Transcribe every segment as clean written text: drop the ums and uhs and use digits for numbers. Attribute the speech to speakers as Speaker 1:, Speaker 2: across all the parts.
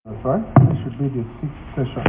Speaker 1: That's right. This should be the sixth session.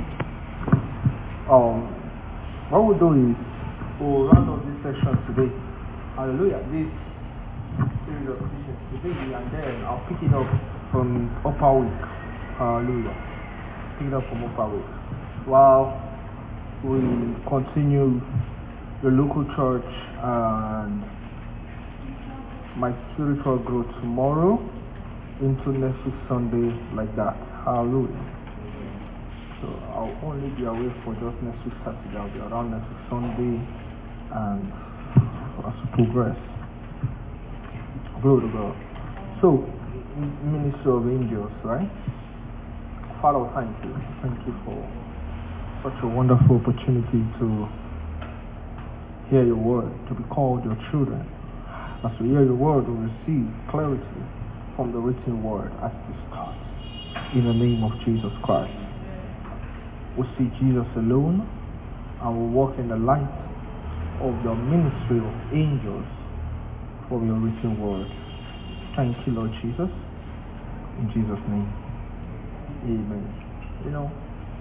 Speaker 1: What we'll do is we'll round up this session today. Hallelujah. This series of teachings today, and then I'll pick it up from upper week. Hallelujah. Pick it up from upper week. While we continue the local church and my spiritual growth tomorrow into next week Sunday, like that. Hallelujah. So I'll only be away for just next week Saturday. I'll be around next week Sunday, and as we progress. Glory to God. So, Ministry of Angels, right? Father, thank you. Thank you for such a wonderful opportunity to hear your word, to be called your children. As we hear your word, we receive clarity from the written word as we start. In the name of Jesus Christ. We see Jesus alone, and we walk in the light of your ministry of angels from your written word. Thank you, Lord Jesus. In Jesus' name. Amen. You know,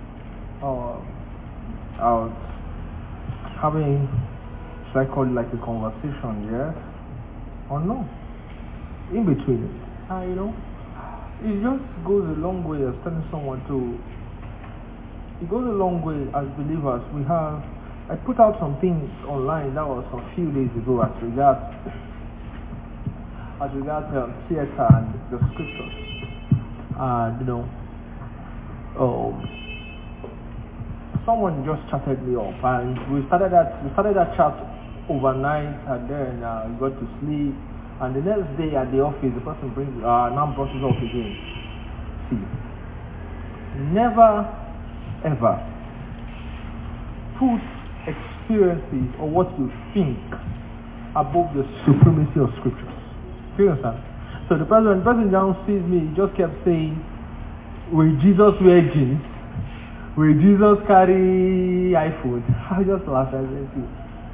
Speaker 1: I was having, should I call it like a conversation, yes? Or no? In between it. You know, it just goes a long way as telling someone it goes a long way as believers. I put out some things online, that was a few days ago as regards theater and the scriptures. Someone just chatted me up, and we started that chat overnight, and then we got to sleep. And the next day at the office, the person now brought it up again. See, never ever put experiences or what you think above the supremacy of scriptures. Do you understand? So when the person down sees me, he just kept saying, will Jesus wear jeans? Will Jesus carry iPhone? I just laughed and said,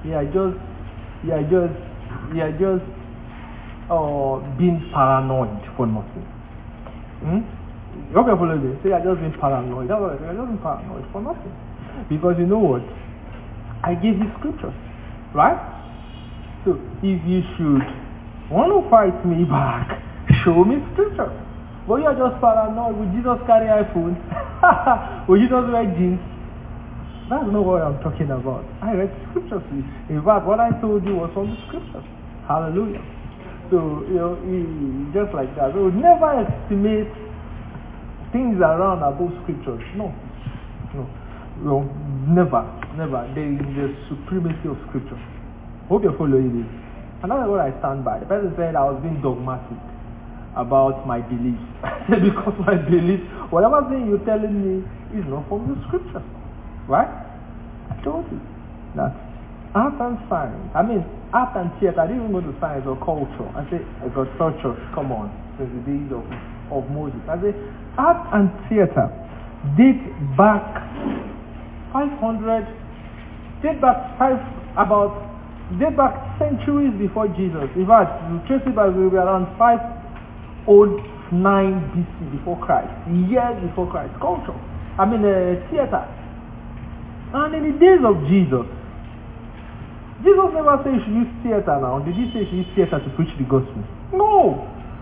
Speaker 1: just being paranoid for nothing. Okay, follow me. Say, I just been paranoid. I just been paranoid for nothing. Because you know what? I gave you scriptures, right? So if you should want to fight me back, show me scriptures. But you are just paranoid. Will Jesus carry iPhone? Will Jesus wear jeans? That's not what I'm talking about. I read scriptures to you. In fact, what I told you was from the scriptures. Hallelujah. So, just like that. So never estimate things around above scriptures. No, never. There is the supremacy of scripture. Hope you're following this. And that's what I stand by. The person said I was being dogmatic about my beliefs. Because my beliefs, whatever thing you're telling me is not from the scriptures. Right? I told you that art and science, art and theater, I didn't even go to science or culture. I say, I got culture, come on, since the days of Moses. I say, art and theater date back centuries before Jesus. In fact, you trace it back, we were around 509 BC before Christ, years before Christ. Culture, theater. And in the days of Jesus never said you should use theater now. Did he say you should use theater to preach the gospel? No.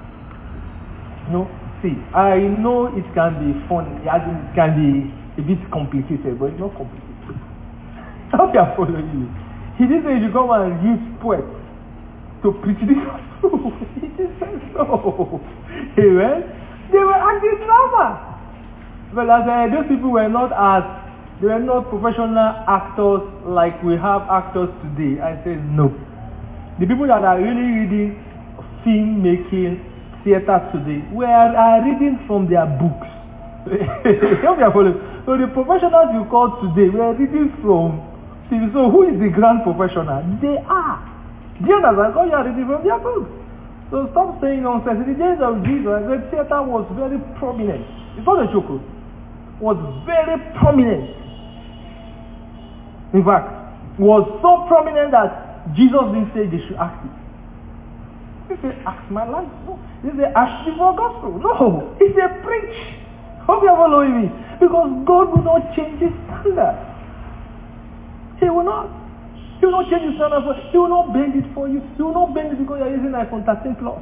Speaker 1: See, I know it can be fun, it can be a bit complicated, but it's not complicated. How can I follow you? He didn't say you should come and use poets to preach the gospel. He just said so. Amen? They were acting drama. But those people were not professional actors like we have actors today. I say no. The people that are really reading film making, theater today, are reading from their books. So the professionals you call today, we are reading from. So who is the grand professional? They are. Do you understand? You are reading from their books. So stop saying nonsense. In the days of Jesus, the theater was very prominent. It's not a joke. Was very prominent. In fact, was so prominent that Jesus didn't say they should act it. He said, ask my life. No. He said, ask me for gospel. No. He said, preach. Hope you are following me. Because God will not change his standard. He will not. He will not change his standard for you. He will not bend it for you. He will not bend it because you are using iPhone 13 Plus.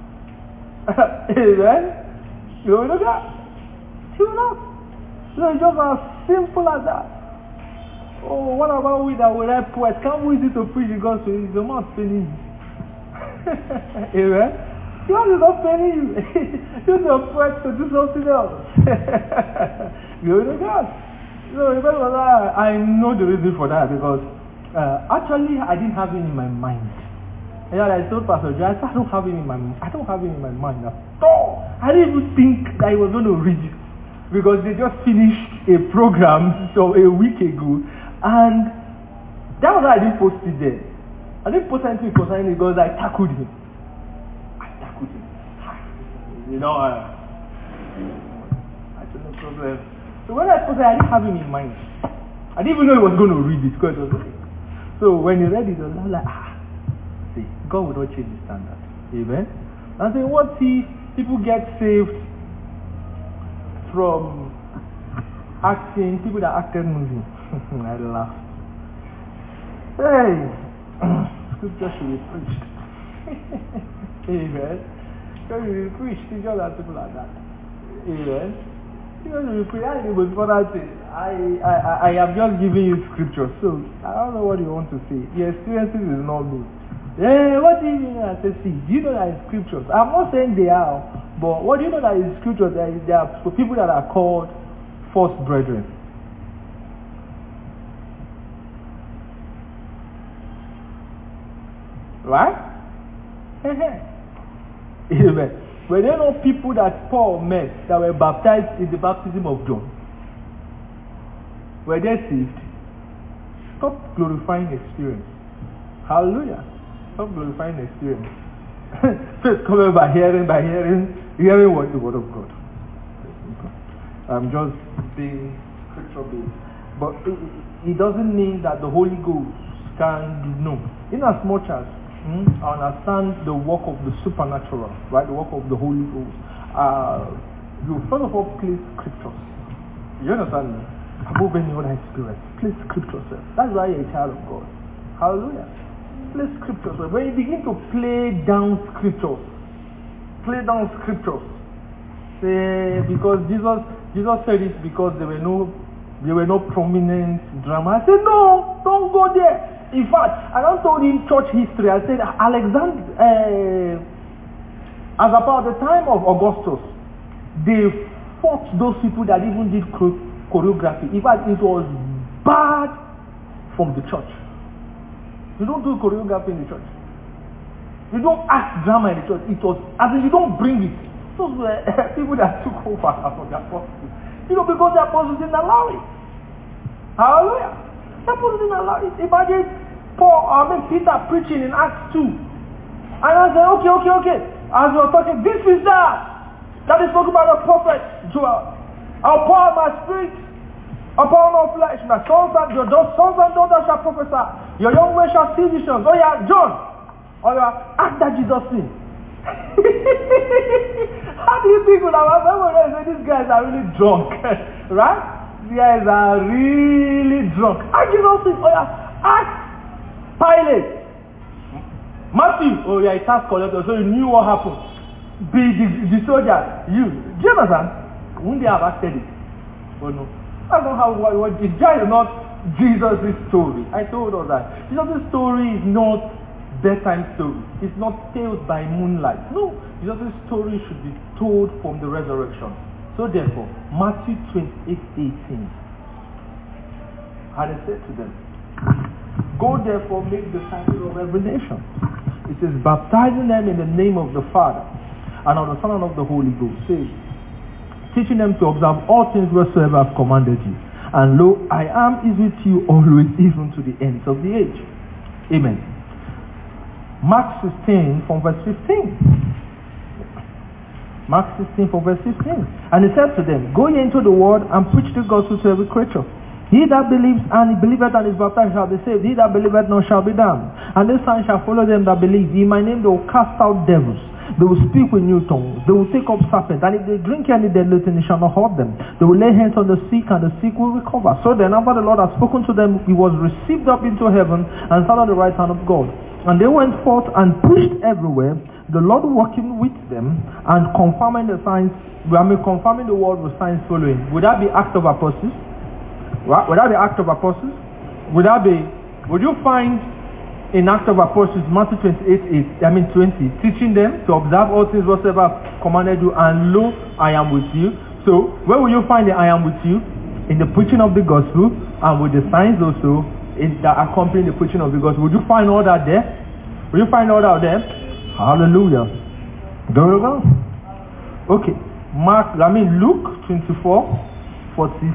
Speaker 1: Amen? You will look at. He will not. So it's just as simple as that. Oh, what about we that will write poets? Can't we use it to preach the gospel? Is your mouth paining you? Amen? God is not paying you. Use your poets to do something else. Glory to God. So remember that I know the reason for that because actually I didn't have it in my mind. And I told Pastor Joe, I said, I don't have it in my mind. I don't have it in my mind at all. I didn't even think that I was going to read it because they just finished a program a week ago, and that was why I didn't post it there. I didn't post anything concerning it because I tackled him. You know, I had no problem. So when I posted, I didn't have him in mind. I didn't even know he was going to read it because it was reading. So when he read it, I was like, see, God will not change his standard. Amen. And so what if people get saved from acting, people that acted movie? I laughed. Hey, scripture should be preached. Amen. Because you will preach, teach all that people like that. Amen. Because you will preach, I have just given you scripture, so I don't know what you want to say. The experiences is not me. What do you mean? I say, see, do you know that in scriptures? I'm not saying they are, but what do you know that in scriptures there are for people that are called false brethren? Right? Amen. Were there no people that Paul met that were baptized in the baptism of John? Were they saved? Stop glorifying experience. Hallelujah. Stop glorifying experience. Faith coming by hearing what? The word of God. I'm just being scripture based. But it doesn't mean that the Holy Ghost can know. In as much as I understand the work of the supernatural, right? The work of the Holy Ghost. You first of all place scriptures. You understand me? Above any other experience, place scriptures. That's why you're a child of God. Hallelujah. Place scriptures. When you begin to play down scriptures, say because Jesus said it because there were no prominent drama. I said no, don't go there. In fact, I don't told him church history. I said Alexander, as about the time of Augustus, they fought those people that even did choreography. In fact, it was bad from the church. You don't do choreography in the church. You don't act drama in the church. It was, as in you don't bring it. Those were people that took over from the apostles. Because the apostles didn't allow it. Hallelujah. The apostles didn't allow it. Imagine Peter preaching in Acts 2. And I said, okay. As we were talking, this is that is spoken by the prophet Joel. I'll pour out my spirit upon all flesh. My sons and daughters shall prophesy. Your young men shall see visions. Oh yeah, John. Oh yeah, act that Jesus sin. How do you think when I say these guys are really drunk? Right? These guys are really drunk. Act Jesus sin. Oh yeah, act Pilate. Matthew. Oh yeah, it has collected. So you knew what happened. Be the soldier. You. Do you understand? Wouldn't they have acted it? Oh no. I don't know how what it is not Jesus' story. I told us that. Jesus' story is not bedtime story. It's not tales by moonlight. No. Jesus' story should be told from the resurrection. So therefore, Matthew 28:18. And he said to them, go therefore make disciples of every nation. It says, baptizing them in the name of the Father and of the Son and of the Holy Ghost. Say, teaching them to observe all things whatsoever I've commanded you. And lo, I am with you always, even to the ends of the age. Amen. Mark 16 from verse 15. Mark 16 from verse 15. And he said to them, go ye into the world and preach the gospel to every creature. He that believes and believeth and is baptized shall be saved. He that believeth not shall be damned. And this sign shall follow them that believe. In my name they will cast out devils. They will speak with new tongues. They will take up serpents. And if they drink any deadly thing, it shall not hurt them. They will lay hands on the sick, and the sick will recover. So then, after the Lord had spoken to them, he was received up into heaven and sat on the right hand of God. And they went forth and preached everywhere, the Lord working with them and confirming the signs. Confirming the word with signs following. Would that be Acts of Apostles? Would that be Acts of Apostles? Would you find in Acts of Apostles, Matthew 20, teaching them to observe all things whatsoever I've commanded you, and lo, I am with you. So, where will you find the I am with you? In the preaching of the gospel, and with the signs also that accompany the preaching of the gospel. Would you find all that there? Will you find all that there? Hallelujah. Go to God. Okay. Luke 24, 46.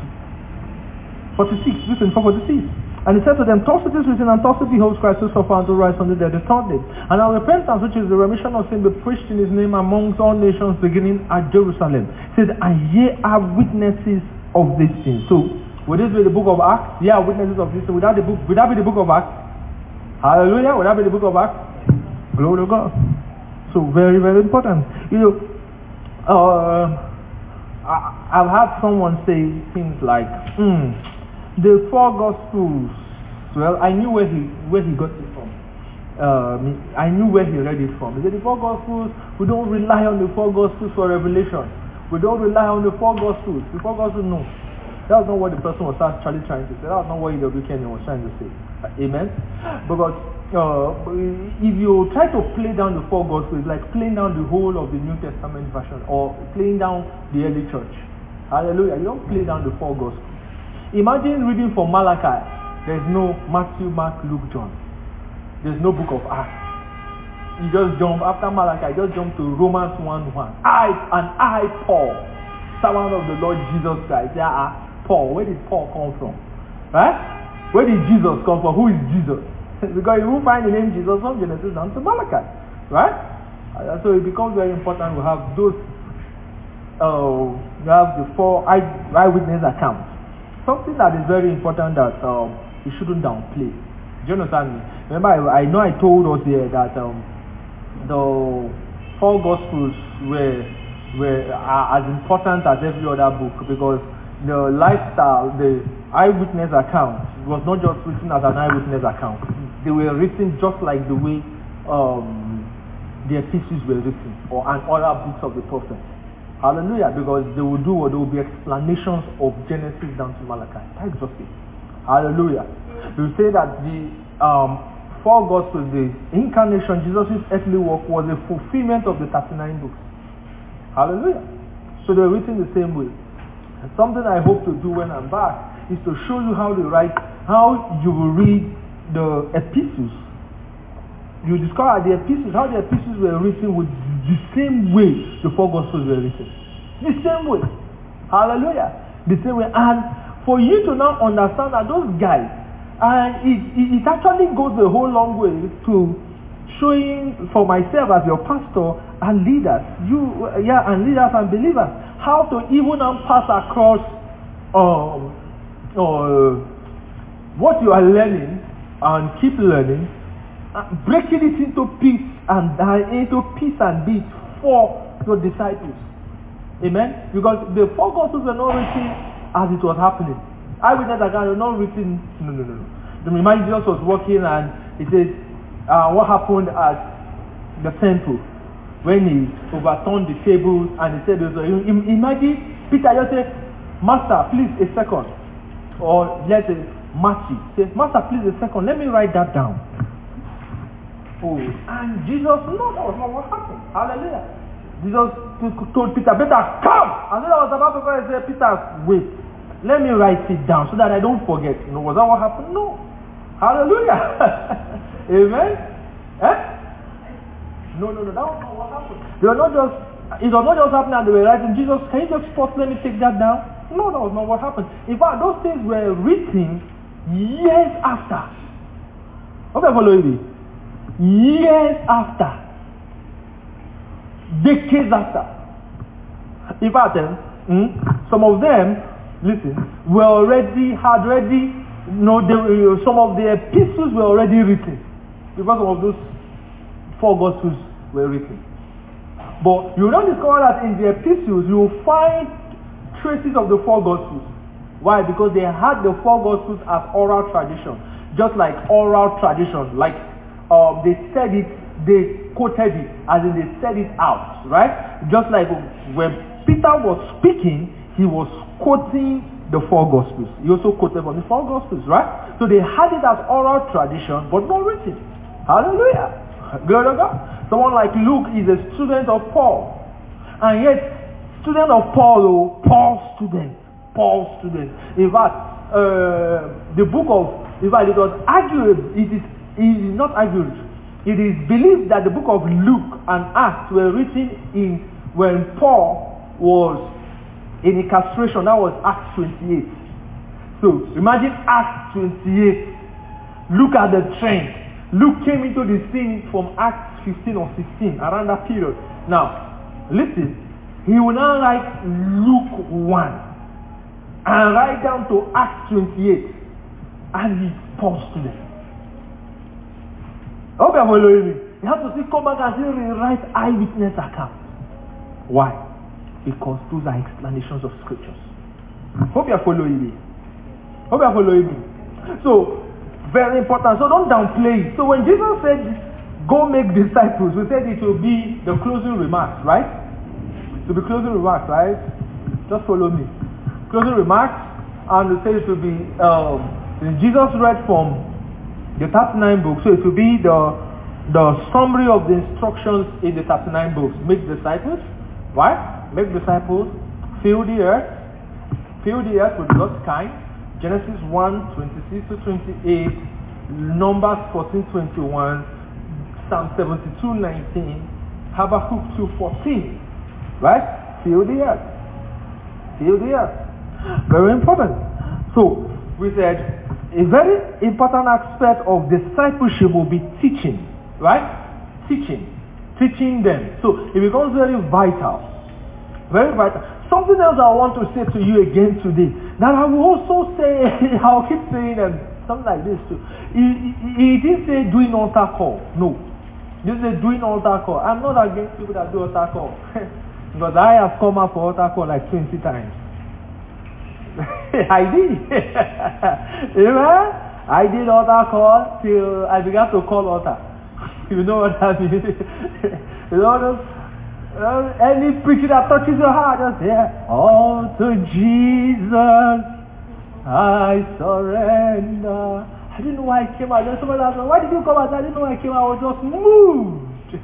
Speaker 1: Listen, 46. And he said to them, thus it is written, and thus it beholds Christ to suffer and to rise from the dead the third day. And our repentance, which is the remission of sin, be preached in his name amongst all nations, beginning at Jerusalem. It says, and ye are witnesses of these things. So, would this be the book of Acts? Ye are witnesses of this. Would that be the book of Acts? Hallelujah. Would that be the book of Acts? Glory to God. So, very, very important. I've had someone say things like, the four Gospels. Well, I knew where he got it from. I knew where he read it from. He said the four Gospels, we don't rely on the four Gospels for revelation. We don't rely on the four Gospels. The four Gospels, no. That was not what the person was actually trying to say. That was not what E.W. Kenyon was trying to say. Amen? Because if you try to play down the four Gospels, it's like playing down the whole of the New Testament version, or playing down the early church. Hallelujah. You don't play down the four Gospels. Imagine reading from Malachi. There's no Matthew, Mark, Luke, John. There's no book of Acts. You just jump, after Malachi, just jump to Romans 1:1. I, Paul, servant of the Lord Jesus Christ. Paul. Where did Paul come from? Right? Where did Jesus come from? Who is Jesus? Because you won't find the name Jesus from Genesis down to Malachi. Right? So it becomes very important we have those, we have the four eyewitness accounts. Something that is very important that we shouldn't downplay. Do you understand me? Remember, I know I told us here that the four Gospels are as important as every other book, because the lifestyle, the eyewitness account was not just written as an eyewitness account. They were written just like the way the epistles were written, or and other books of the prophets. Hallelujah, because they will be explanations of Genesis down to Malachi. That's just it. Hallelujah. We say that the four Gospels, the incarnation, Jesus' earthly work, was a fulfillment of the 39 books. Hallelujah. So they're written the same way. And something I hope to do when I'm back is to show you how you will read the epistles. You discover how the epistles were written with the same way the four Gospels were written. The same way. Hallelujah. The same way. And for you to now understand that those guys, and it actually goes a whole long way to showing for myself as your pastor and leaders, and leaders and believers, how to even pass across what you are learning and keep learning, breaking it into pieces and bits for your disciples. Amen? Because the four Gospels were not written as it was happening. Eyewitness account were not written. No. The reminder Jesus was walking and he said, what happened at the temple when he overturned the tables, and he said, imagine Peter just said, Master, please a second. Or let's say Matthew says, Master, please a second, let me write that down. Oh, and Jesus, no, that was not what happened. Hallelujah. Jesus told Peter, Peter, come! And then I was about to go and say, Peter, wait, let me write it down so that I don't forget. No, was that what happened? No. Hallelujah. Amen? No, that was not what happened. It was not just happening and they were writing, Jesus, can you just pause, let me take that down? No, that was not what happened. In fact, those things were written years after. Okay, follow me. Years after. Decades after. In fact, some of them, listen, some of the epistles were already written. Because some of those four Gospels were written. But you will not discover that in the epistles you will find traces of the four gospels. Why? Because they had the four gospels as oral tradition. Just like oral tradition. Like they said it, they quoted it, as in they said it out. Right? Just like when Peter was speaking, he was quoting the four gospels. He also quoted from the four gospels. Right? So they had it as oral tradition, but not written. Hallelujah. Glory to God. Someone like Luke is a student of Paul. And yet, student of Paul, Paul's student. In fact, the book of, in fact, it was argued, it is not argued. It is believed that the book of Luke and Acts were written when Paul was in incarceration. That was Acts 28. So, imagine Acts 28. Look at the trend. Luke came into the scene from Acts 15 or 16, around that period. Now, listen, he will now write Luke 1 and write down to Acts 28, and he's Paul's student. Hope you're following me. You have to see, come back and still rewrite eyewitness accounts. Why? Because those are explanations of scriptures. Hope you're following me. So, very important. So don't downplay it. So when Jesus said, go make disciples, we said it will be the closing remarks, right? It will be closing remarks, right? Just follow me. Closing remarks, and we say it will be, Jesus read from the 39 books, so it will be the summary of the instructions in the 39 books. Make disciples, right? Make disciples, fill the earth with God's kind. Genesis 1, 26 to 28, Numbers 14, 21, Psalm 72, 19, Habakkuk 2, 14. Right? Fill the earth. Very important. So, we said, a very important aspect of discipleship will be teaching. Right? Teaching them. So, it becomes very vital. Very vital. Something else I want to say to you again today, that I will also say, I'll keep saying something like this too. He didn't say doing altar call. No. He didn't say doing altar call. I'm not against people that do altar call. Because I have come up for altar call like 20 times. I did. Amen? I did altar call till I began to call altar. You know what that means? You know those? Any preacher that touches your heart, just all to Jesus I surrender. I didn't know why I came out. Then somebody asked me, why did you come out? I didn't know why I came out. I was just moved.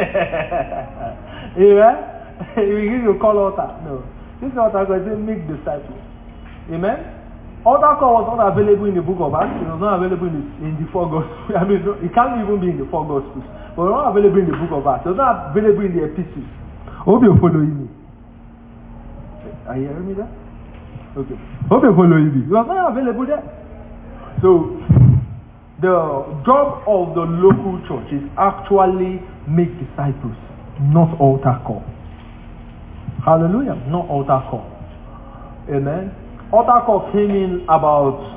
Speaker 1: Amen? We give you call altar. No. This is altar call. It says make disciples. Amen? Altar call was not available in the book of Acts. It was not available in the four gospels. I mean, it can't even be in the four gospels. But it was not available in the book of Acts. It was not available in the epistles. Hope you're following me. Are you hearing me there? Okay. Hope you're following me. It was not available there. So, the job of the local church is actually make disciples, not altar call. Hallelujah. Not altar call. Amen. Altar call came in about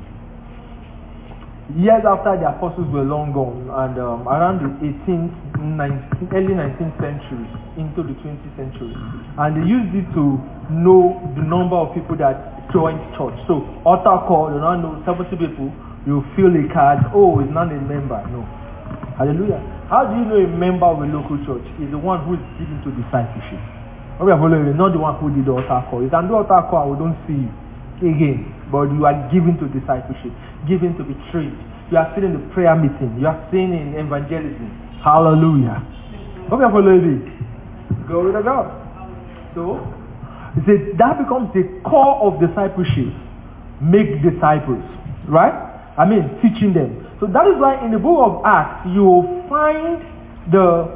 Speaker 1: years after the apostles were long gone, and around the early 19th century into the 20th century, and they used it to know the number of people that joined church. So altar call, you don't know 70 people, you fill a card, oh, it's not a member. No. Hallelujah. How do you know a member of a local church is the one who is given to discipleship? We are following, not the one who did the altar call. You can do altar call and we don't see you again, but you are given to discipleship, given to be trained. You are sitting in the prayer meeting. You are sitting in evangelism. Hallelujah. Hope you are following me. Glory to God. So, he said that becomes the core of discipleship. Make disciples, right? I mean, teaching them. So that is why in the book of Acts you will find the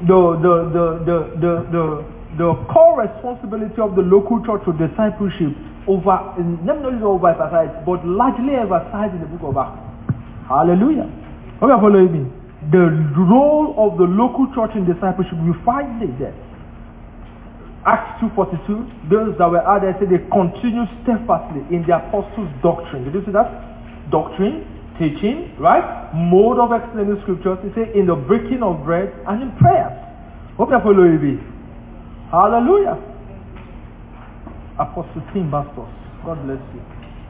Speaker 1: core responsibility of the local church to discipleship not only overemphasized, but largely emphasized in the book of Acts. Hallelujah. Hope you are following me. The role of the local church in discipleship, you find it there. Acts 2:42, those that were out there say they continued steadfastly in the apostles' doctrine. Did you see that? Doctrine, teaching, right? Mode of explaining scriptures. It says in the breaking of bread and in prayers. Hope you are following me. Hallelujah. Apostle Tim Bastos, God bless you.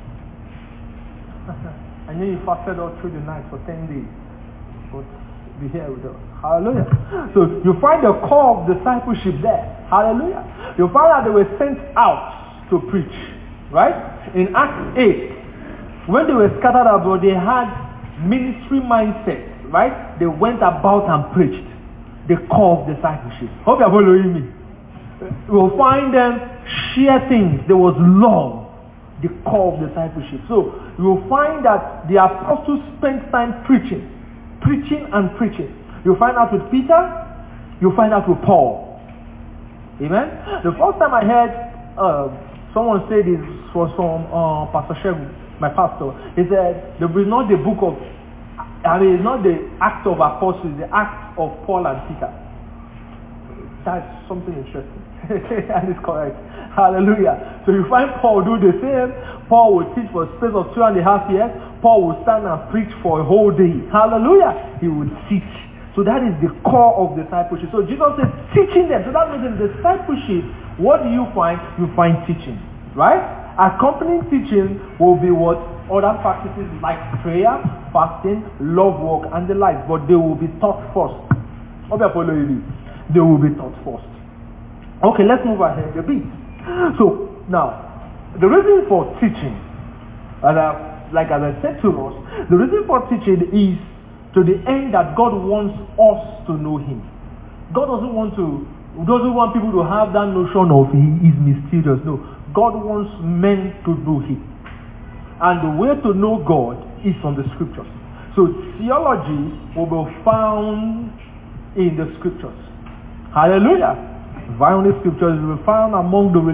Speaker 1: I know you fasted all through the night for 10 days. But be here with us. Hallelujah. So you find the core of discipleship there. Hallelujah. You find that they were sent out to preach. Right? In Acts 8, when they were scattered abroad, they had ministry mindset. Right? They went about and preached. The core of discipleship. Hope you're following me. You will find them share things. There was love. The core of discipleship. So you will find that the apostles spent time preaching and preaching. You find out with Peter, you find out with Paul. Amen. The first time I heard someone say this was from Pastor Shegu, my pastor. He said, there is not the book of, it's not the Acts of Apostles, the Acts of Paul and Peter. That's something interesting. And it's correct. Hallelujah. So you find Paul do the same. Paul will teach for a space of 2.5 years. Paul will stand and preach for a whole day. Hallelujah. He will teach. So that is the core of discipleship. So Jesus said teaching them. So that means in discipleship, what do you find? You find teaching. Right? Accompanying teaching will be what? Other practices like prayer, fasting, love work, and the like. But they will be taught first. Hope you're following me. They will be taught first. Okay, let's move ahead a bit. So, now, the reason for teaching, as I said to us, the reason for teaching is to the end that God wants us to know Him. God doesn't want people to have that notion of He is mysterious. No, God wants men to know Him. And the way to know God is from the scriptures. So, theology will be found in the scriptures. Hallelujah. Found in the scriptures, you will find among to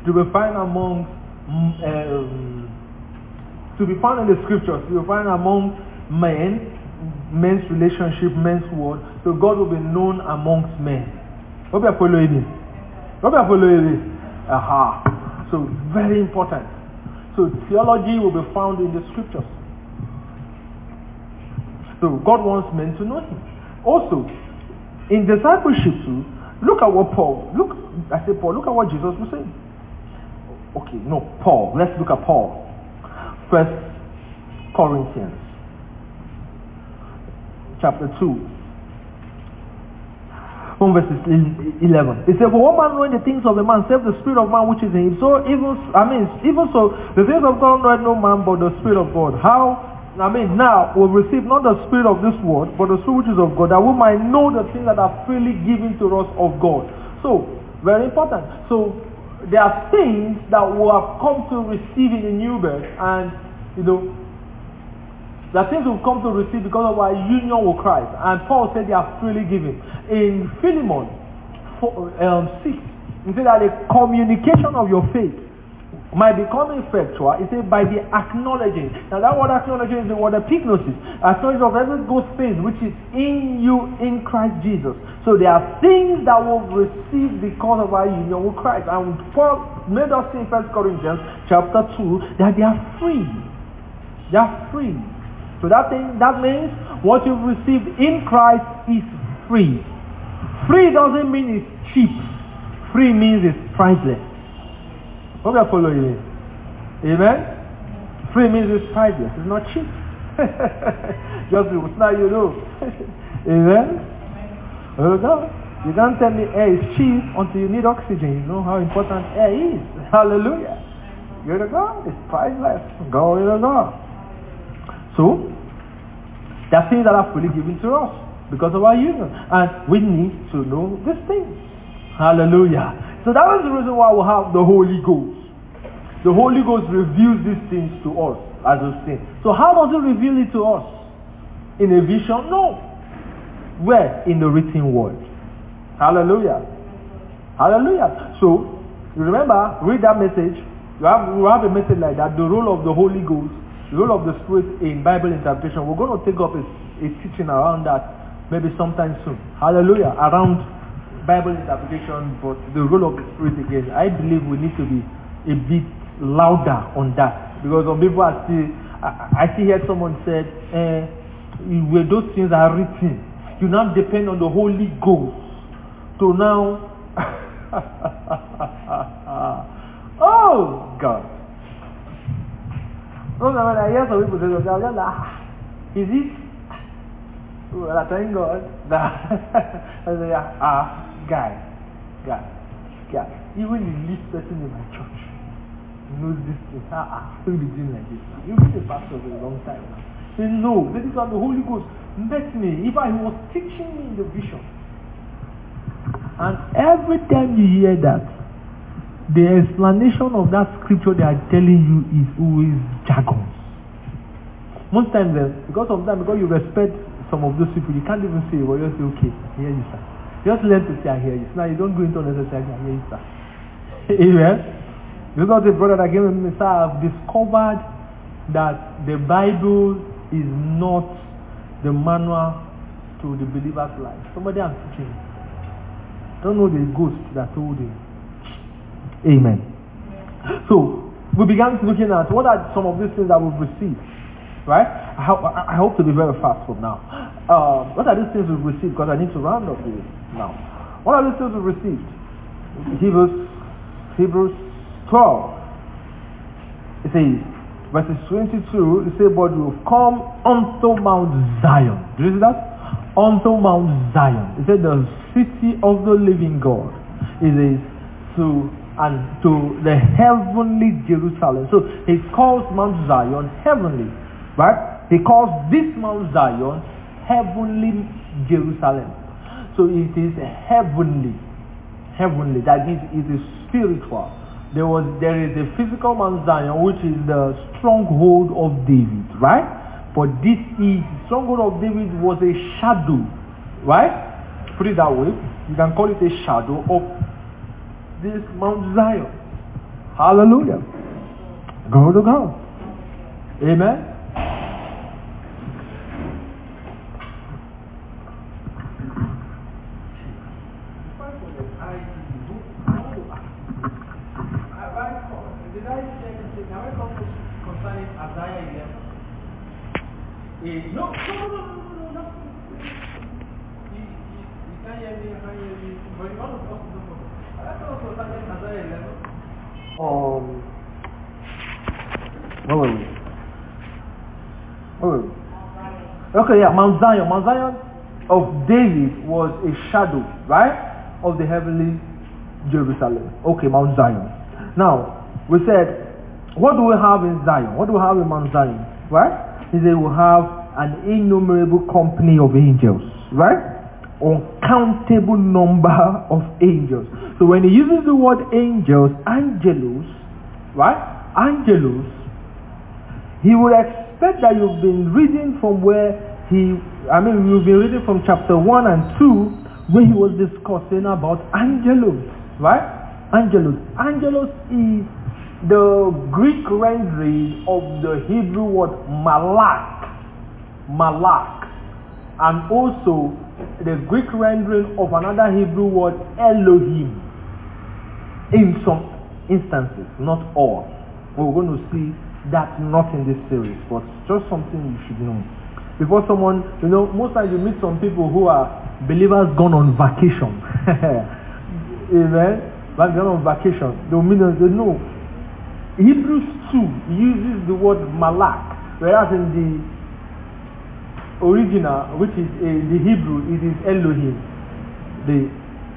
Speaker 1: be found in the scriptures, you will find among men's relationship, men's word. So God will be known amongst men. Hope you are following me. So very important. So theology will be found in the scriptures. So God wants men to know Him. Also, in discipleship too, look at what Paul, look at what Jesus was saying. Okay, no, Paul. Let's look at Paul. 1 Corinthians chapter 2. From verses 11. It said, for one man knowing the things of a man, save the spirit of man which is in him. So even so, the things of God knoweth no man but the Spirit of God. Now we receive not the spirit of this world, but the spirit which is of God, that we might know the things that are freely given to us of God. So, very important. So, there are things that we have come to receive in the new birth, and there are things we've come to receive because of our union with Christ. And Paul said they are freely given. In Philemon 6, he said that the communication of your faith might become effectual, it says by the acknowledging. Now that word acknowledging is the word epignosis. Acknowledging of every good thing which is in you in Christ Jesus. So there are things that we'll receive because of our union with Christ. And Paul made us see in 1 Corinthians chapter 2 that they are free. They are free. So that means what you've received in Christ is free. Free doesn't mean it's cheap. Free means it's priceless. Hope you are following me. Amen? Free means it's priceless. It's not cheap. Just now you know. Amen? Oh God. You can't tell me air is cheap until you need oxygen. You know how important air is. Hallelujah. You're the God. It's priceless. Glory to God. So, there are things that are fully given to us because of our union. And we need to know these things. Hallelujah. So that is the reason why we have the Holy Ghost. The Holy Ghost reveals these things to us as we say. So how does it reveal it to us? In a vision? No. Where? In the written word. Hallelujah. Hallelujah. So, remember, read that message. You have a message like that. The role of the Holy Ghost, the role of the Spirit in Bible interpretation. We're going to take up a teaching around that maybe sometime soon. Hallelujah. Around Bible interpretation, but the role of the Spirit again. I believe we need to be a bit louder on that, because some people are still. I see here someone said, where those things are written, you now depend on the Holy Ghost to now Oh God. When I hear some people say something, I'm just like, is it? Well, I thank God. I say, guy. Even the least person in my church knows this thing. We'll be doing like this. You've been a pastor for a long time now. Say, no, this is what the Holy Ghost met me. If I was teaching me in the vision. And every time you hear that, the explanation of that scripture they are telling you is always jargon. Most times, because you respect some of those people, you can't even say, well, you say, okay, I hear you, sir. Just learn to say, I hear you. Now you don't go into unnecessary, I hear you, sir. Amen. Because the brother that came with me, sir, I've discovered that the Bible is not the manual to the believer's life. Somebody I'm teaching. Don't know the ghost that told him. Amen. So we began looking at what are some of these things that we've received, right? I hope to be very fast from now. What are these things we've received? Because I need to round up this now. What are these things we've received? Hebrews 12. It says, verses 22. It says, "But you've come unto Mount Zion." Do you see that? Unto Mount Zion. It said, the city of the living God. It is to the heavenly Jerusalem. So he calls Mount Zion heavenly, right? He calls this Mount Zion heavenly Jerusalem. So it is heavenly. That is, it is spiritual. There is a physical Mount Zion, which is the stronghold of David, right? But this is stronghold of David was a shadow, right? Put it that way. You can call it a shadow of this Mount Zion. Hallelujah. Glory to God. Amen. No. You can't hear me, but you want to talk to them. Let's also start in Isaiah 11. Okay, yeah, Mount Zion. Mount Zion of David was a shadow, right, of the heavenly Jerusalem. Okay, Mount Zion. Now, we said, what do we have in Zion? What do we have in Mount Zion, right? He said we have an innumerable company of angels, right? Uncountable number of angels. So when he uses the word angels, angelos, right? Angelos, he would expect that you've been reading from you've been reading from chapter 1 and 2, where he was discussing about angelos, right? Angelos. Angelos is the Greek rendering of the Hebrew word malak, and also the Greek rendering of another Hebrew word Elohim. In some instances, not all. We're going to see that not in this series, but just something you should know. Before someone, most times you meet some people who are believers gone on vacation. Amen. But they're on vacation. They know. Hebrews 2 uses the word malak, whereas in the original, which is the Hebrew, it is Elohim. The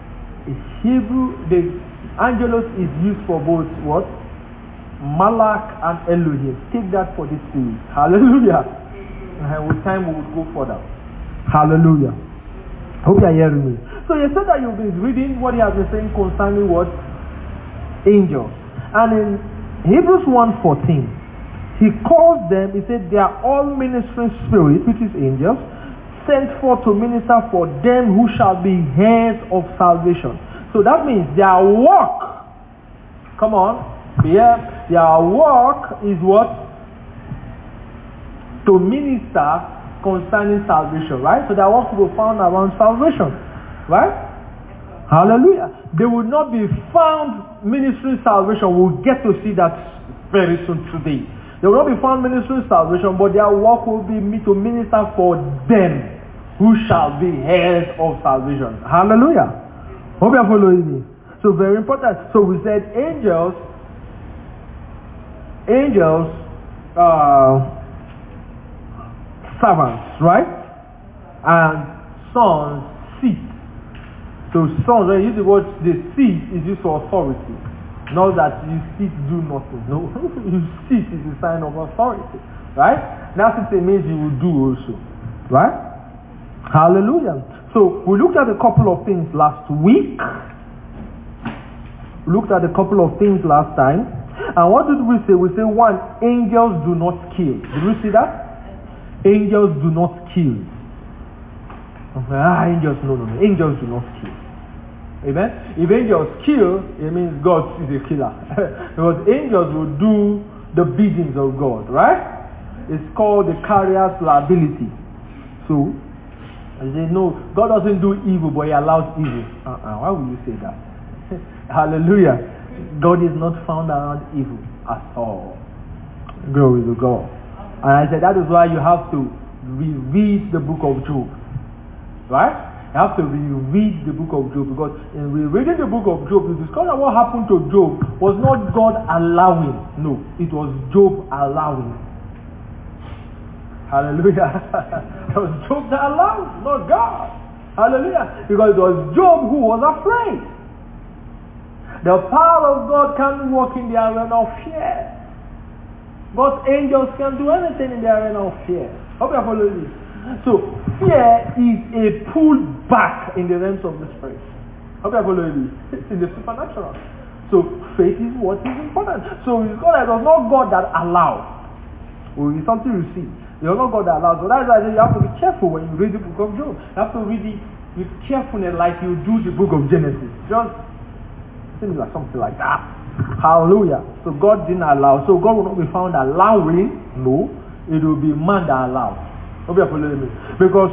Speaker 1: angelos is used for both what? Malak and Elohim. Take that for this series. Hallelujah. And with time we will go further. Hallelujah. Hope you are hearing me. So you said that you've been reading what he has been saying concerning what? Angels. And in Hebrews 1:14, he calls them, he said, they are all ministering spirits, which is angels, sent forth to minister for them who shall be heirs of salvation. So that means their work, come on, their work is what? To minister concerning salvation, right? So their work will be found around salvation, right? Hallelujah. They will not be found ministering salvation. We'll get to see that very soon today. They will not be found ministering salvation, but their work will be to minister for them who shall be heirs of salvation. Hallelujah. Hope you are following me. So very important. So we said angels, servants, right? And sons, seat. So sons, when you use the word the seat is used for authority. Not that you sit do nothing. No, you sit is a sign of authority. Right? That's it means you will do also. Right? Hallelujah. So we looked at a couple of things last week. We looked at a couple of things last time. And what did we say? We say one, angels do not kill. Did we see that? Angels do not kill. Angels, no. Angels do not kill. Amen? If angels kill, it means God is a killer. Because angels will do the biddings of God, right? It's called the carrier's liability. So, I say, no, God doesn't do evil, but he allows evil. Why would you say that? Hallelujah. God is not found around evil at all. Glory to God. And I said that is why you have to reread the book of Job. Right? You have to reread the book of Job, because in rereading the book of Job, you discover what happened to Job was not God allowing. No, it was Job allowing. Hallelujah. It was Job that allowed, not God. Hallelujah. Because it was Job who was afraid. The power of God can work in the arena of fear. God's angels can do anything in the arena of fear. Hope you follow this. So, fear is a pull back in the realms of the spirit. Hope you follow this. It's in the supernatural. So, faith is what is important. So, it's God that was not God that allowed. Or it's something you see. You're not God that allows. So that's why you have to be careful when you read the book of Job. You have to read it with carefulness like you do the book of Genesis. Just similar, something like that. Hallelujah. So God didn't allow. So God will not be found allowing. No. It will be man that allows. Hope you are following me. Because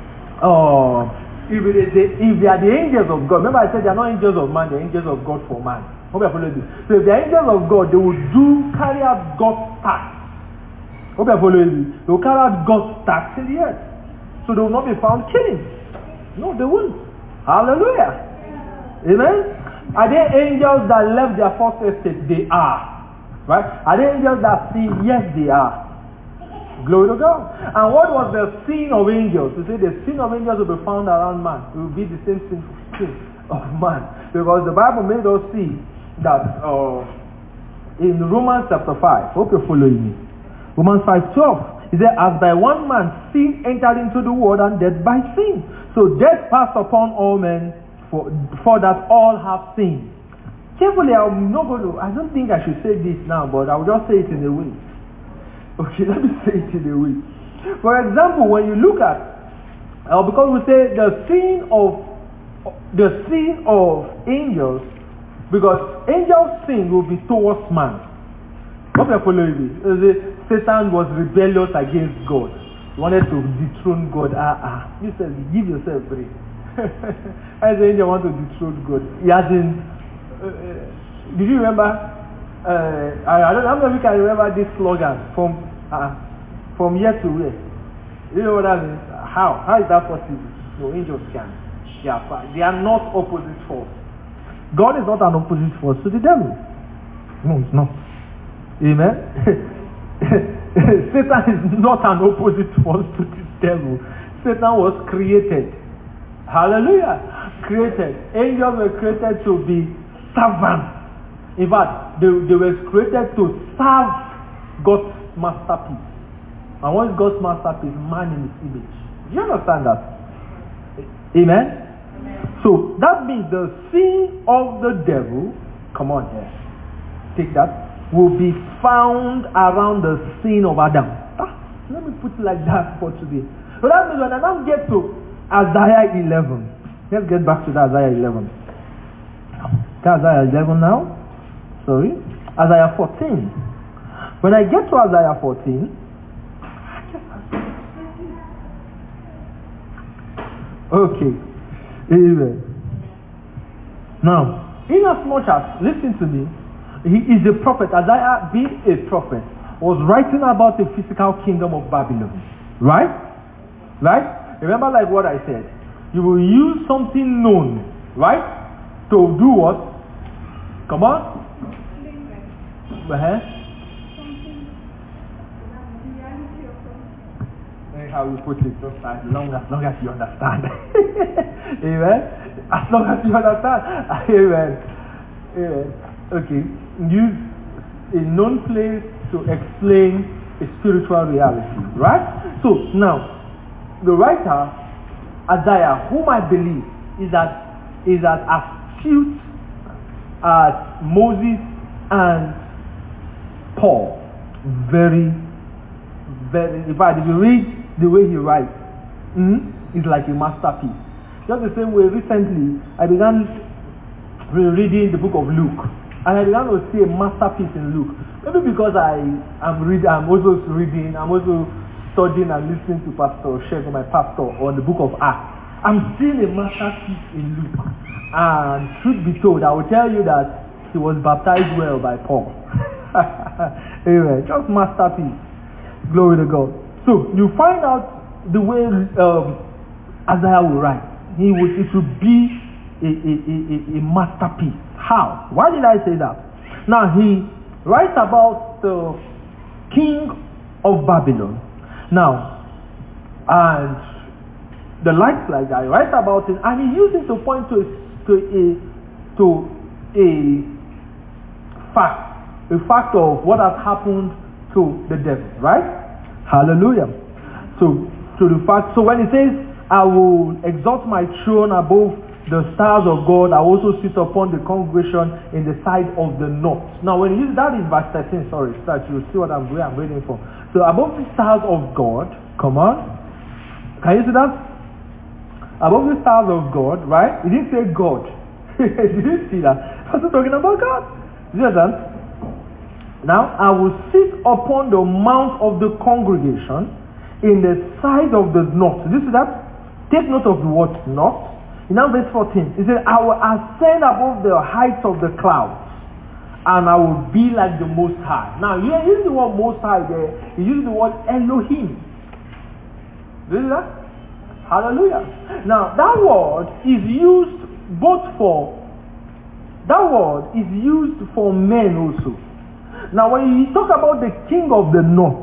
Speaker 1: if they are the angels of God, remember I said they are not angels of man, they are angels of God for man. Hope you are following me. So if they are angels of God, they will carry out God's task. Hope you are following me. They will carry out God's task in the earth. So they will not be found killing. No, they won't. Hallelujah. Amen. Are they angels that left their first estate? They are. Right? Are they angels that sin? Yes, they are. Glory to God. And what was the sin of angels? To say the sin of angels will be found around man. It will be the same sin of man. Because the Bible made us see that in Romans chapter 5, hope you're following me. Romans 5:12. He said, as by one man sin entered into the world, and death by sin. So death passed upon all men, for that all have sinned. Carefully, I don't think I should say this now, but I will just say it in a way. Okay, let me say it in a way. For example, when you look at, because we say the sin of angels, because angels' sin will be towards man. What are you following me? Satan was rebellious against God. He wanted to dethrone God. You said, give yourself break. As the angel want to dethrone God. He has in. Did you remember? I don't know if you can remember this slogan from year to year. You know what that means? How is that possible? No, angels can. They are not opposite force. God is not an opposite force to the devil. No, it's not. Amen. Satan is not an opposite force to the devil. Satan was created. Hallelujah. Created. Angels were created to be servants. In fact, they were created to serve God's masterpiece. And what is God's masterpiece? Man in his image. Do you understand that? Amen? So that means the sin of the devil, come on here, take that, will be found around the sin of Adam. Let me put it like that for today. So that means when I now get to Isaiah 11, let's get back to that Isaiah 11. Isaiah 11 now. Sorry. Isaiah 14. When I get to Isaiah 14, okay. Amen. Now, in as much as, listen to me, he is a prophet. Isaiah, being a prophet, was writing about the physical kingdom of Babylon. Right? Right? Remember like what I said. You will use something known, right? To do what? Come on. How we put it, just as long as you understand. Amen. As long as you understand. Amen. Amen. Okay. Use a known place to explain a spiritual reality. Right? So now, the writer, Isaiah, whom I believe is as astute as Moses and Paul. Very, very. In fact, if you read the way he writes, it's like a masterpiece. Just the same way, recently I began rereading the book of Luke, and I began to see a masterpiece in Luke. Maybe because I'm also studying and listening to Pastor Sheikh, my pastor, on the book of Acts. I'm seeing a masterpiece in Luke, and truth be told, I will tell you that he was baptized well by Paul. Anyway, just masterpiece. Glory to God. So you find out the way Isaiah will write. It will be a masterpiece. How? Why did I say that? Now he writes about the king of Babylon. Now, and the likes like that. He writes about it, and he uses it to point to a fact of what has happened to the devil. Right? Hallelujah. So the fact. So when he says, "I will exalt my throne above the stars of God, I also sit upon the congregation in the side of the north." Now, when he uses that in verse 13, sorry, so that you see what I'm waiting for. So above the stars of God, come on, can you see that? Above the stars of God, right? He didn't say God. Did you see that? I was talking about God. You understand? Now, I will sit upon the mount of the congregation in the side of the north. Did you see that? Take note of the word north. In now verse 14, it says, "I will ascend above the heights of the clouds, and I will be like the Most High." Now, you use the word Most High there. You use the word Elohim. Do you see that? Hallelujah. Now, that word is used for men also. Now, when you talk about the king of the north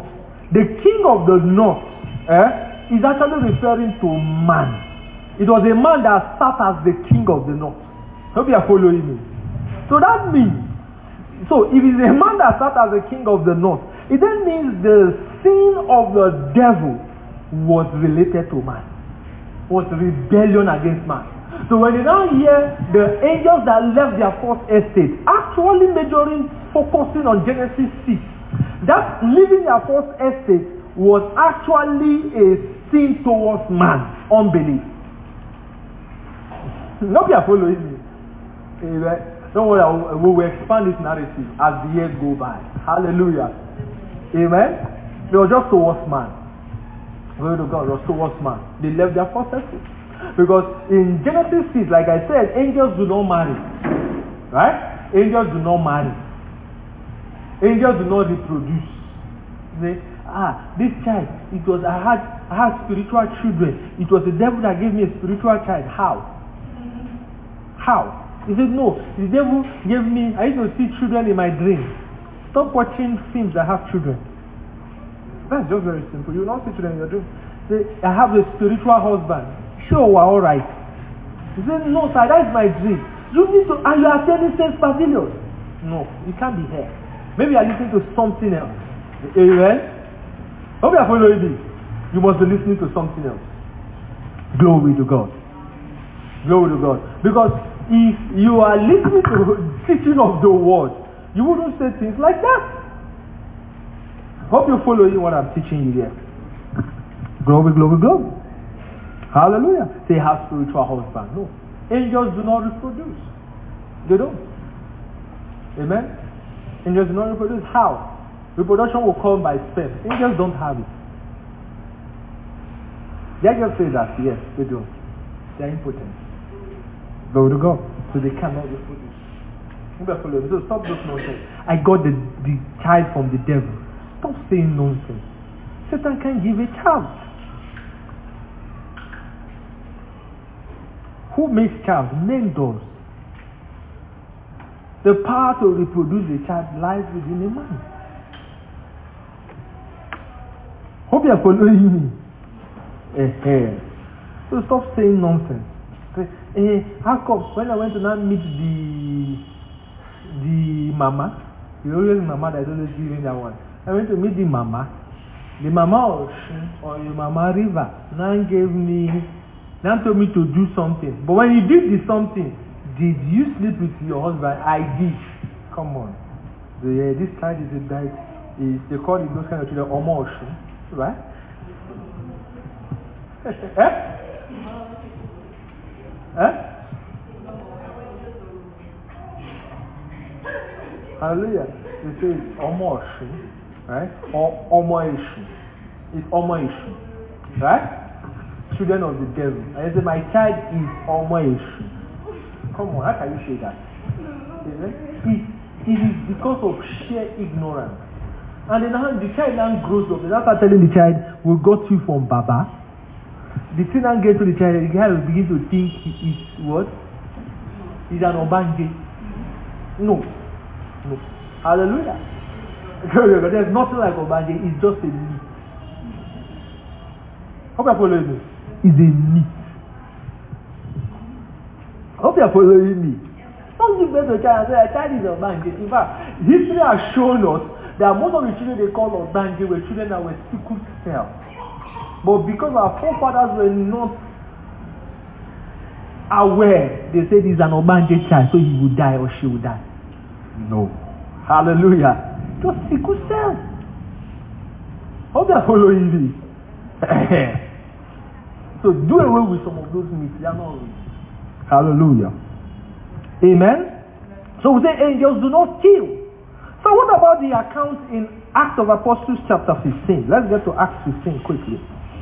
Speaker 1: is actually referring to man. It was a man that sat as the king of the north. Hope you are following me. So that means, if it's a man that sat as the king of the north, it then means the sin of the devil was related to man, was rebellion against man. So when you now hear the angels that left their first estate, actually focusing on Genesis 6, that leaving their first estate was actually a sin towards man, unbelief. Not you are following me. Amen. Don't worry, we will expand this narrative as the years go by. Hallelujah. Amen. They were just towards man. Glory to God, was towards man. They left their first estate. Because in Genesis 6, like I said, angels do not marry. Right? Angels do not marry. Angels do not reproduce. Say, this child, I had spiritual children. It was the devil that gave me a spiritual child. How? He said, no, the devil gave me, I used to see children in my dreams. Stop watching films that have children. That's just very simple. You will not see children in your dreams. Say, I have a spiritual husband. Sure, we're all right. He said, no, sir, that is my dream. You need to, and you are attending St. Basilius. No, you can't be here. Maybe you are listening to something else. Amen? Hope you are following this. You must be listening to something else. Glory to God. Glory to God. Because if you are listening to the teaching of the word, you wouldn't say things like that. Hope you're following what I'm teaching you here. Glory, glory, glory. Hallelujah. They have spiritual husband. No. Angels do not reproduce. They don't. Amen? Angels do not reproduce. How? Reproduction will come by sperm. Angels don't have it. The angels say that, yes, they don't. They are impotent. Glory to God. So they cannot reproduce. So stop this nonsense. I got the child from the devil. Stop saying nonsense. Satan can give a child. Who makes child? Men does. The power to reproduce a child lies within a man. Hope you are following me. So stop saying nonsense. How come when I went to now meet the mama, the always mama that always giving that one. I went to meet the mama Ocean or the mama river. Now told me to do something. But when you did the something, did you sleep with your husband? I did. Come on. This child is a diet. They call it those kind of children Omo Ocean, right? Hallelujah. They say it's Omo Ocean, right? Or Omo Eshu. It's Omo Eshu, right? Children of the devil. And they say my child is Omo Eshu. Come on, how can you say that? It is because of sheer ignorance. And then the child now grows up. They now start telling the child, we got you from Baba. The thing now gets to the child will begin to think he is what? He's an Obanje. No. Hallelujah. There's nothing like Obanje. It's just a myth. Hope you're following me. It's a myth. Hope you're following me. Don't give birth to a child and say a child is Obanje. In fact, history has shown us that most of the children they call Obanje were children that were sickle cell. But because our forefathers were not aware, they said he's an Obanje child, so he will die or she will die. No. Hallelujah. Just sickle cell. Hope you're following me. So do away with some of those myths. They are not real. Hallelujah. Amen. So we say angels do not kill. So what about the account in Acts of Apostles chapter 15? Let's get to Acts 15 quickly.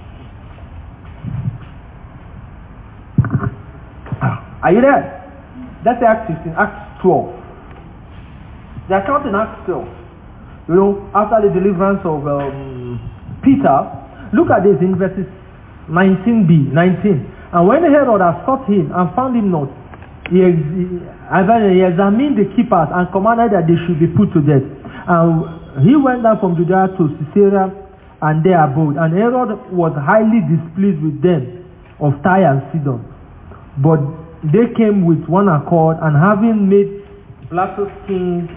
Speaker 1: Are you there? That's Acts 15, Acts 12. The account in Acts 12. You know, after the deliverance of Peter, look at this in verses 19b, 19. And when Herod had sought him and found him not, he examined the keepers and commanded that they should be put to death. And he went down from Judea to Caesarea and there abode. And Herod was highly displeased with them of Tyre and Sidon. But they came with one accord, and having made Blastus King's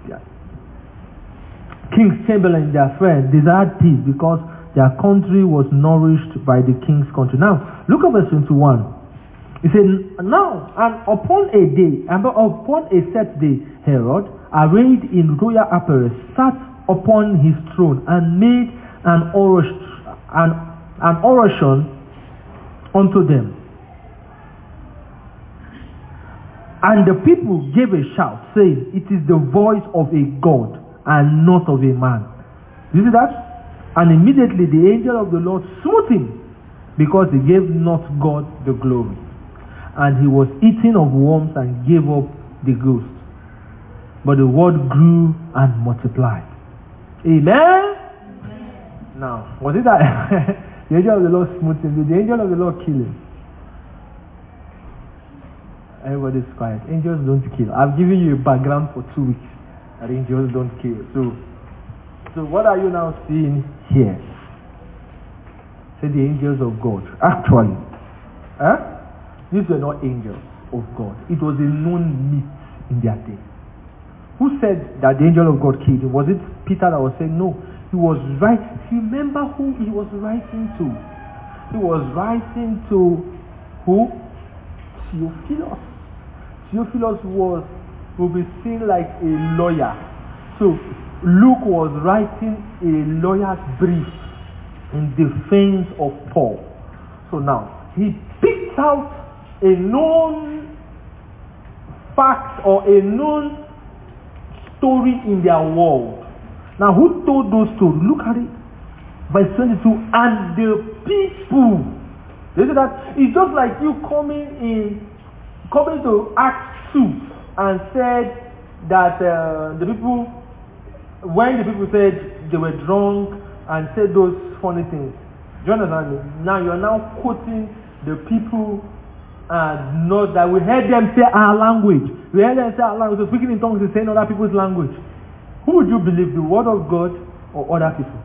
Speaker 1: chamberlain their friend, desired peace, because their country was nourished by the king's country. Now, look at verse 21. He said, now, and upon a set day, Herod, arrayed in royal apparel, sat upon his throne and made an oration unto them. And the people gave a shout, saying, it is the voice of a God and not of a man. You see that? And immediately the angel of the Lord smote him, because he gave not God the glory. And he was eaten of worms and gave up the ghost. But the word grew and multiplied. Amen? Now, was it that the angel of the Lord smote him? Did the angel of the Lord kill him? Everybody's quiet. Angels don't kill. I've given you a background for 2 weeks. That angels don't kill. So what are you now seeing here? Say the angels of God. Actually, these were not angels of God. It was a known myth in their day. Who said that the angel of God killed him? Was it Peter that was saying no? He was right. Remember who he was writing to? He was writing to who? Theophilus. Theophilus will be seen like a lawyer. So Luke was writing a lawyer's brief in defense of Paul. So now he picked out a known fact or a known story in their world. Now who told those stories? Look at it. Verse 22. And the people. You see that? It's just like you coming to Acts 2 and said that the people, when the people said they were drunk and said those funny things. Do you understand? Now you are now quoting the people and not that we heard them say our language. We hear them say our language. So speaking in tongues is saying other people's language. Who would you believe, the word of God or other people?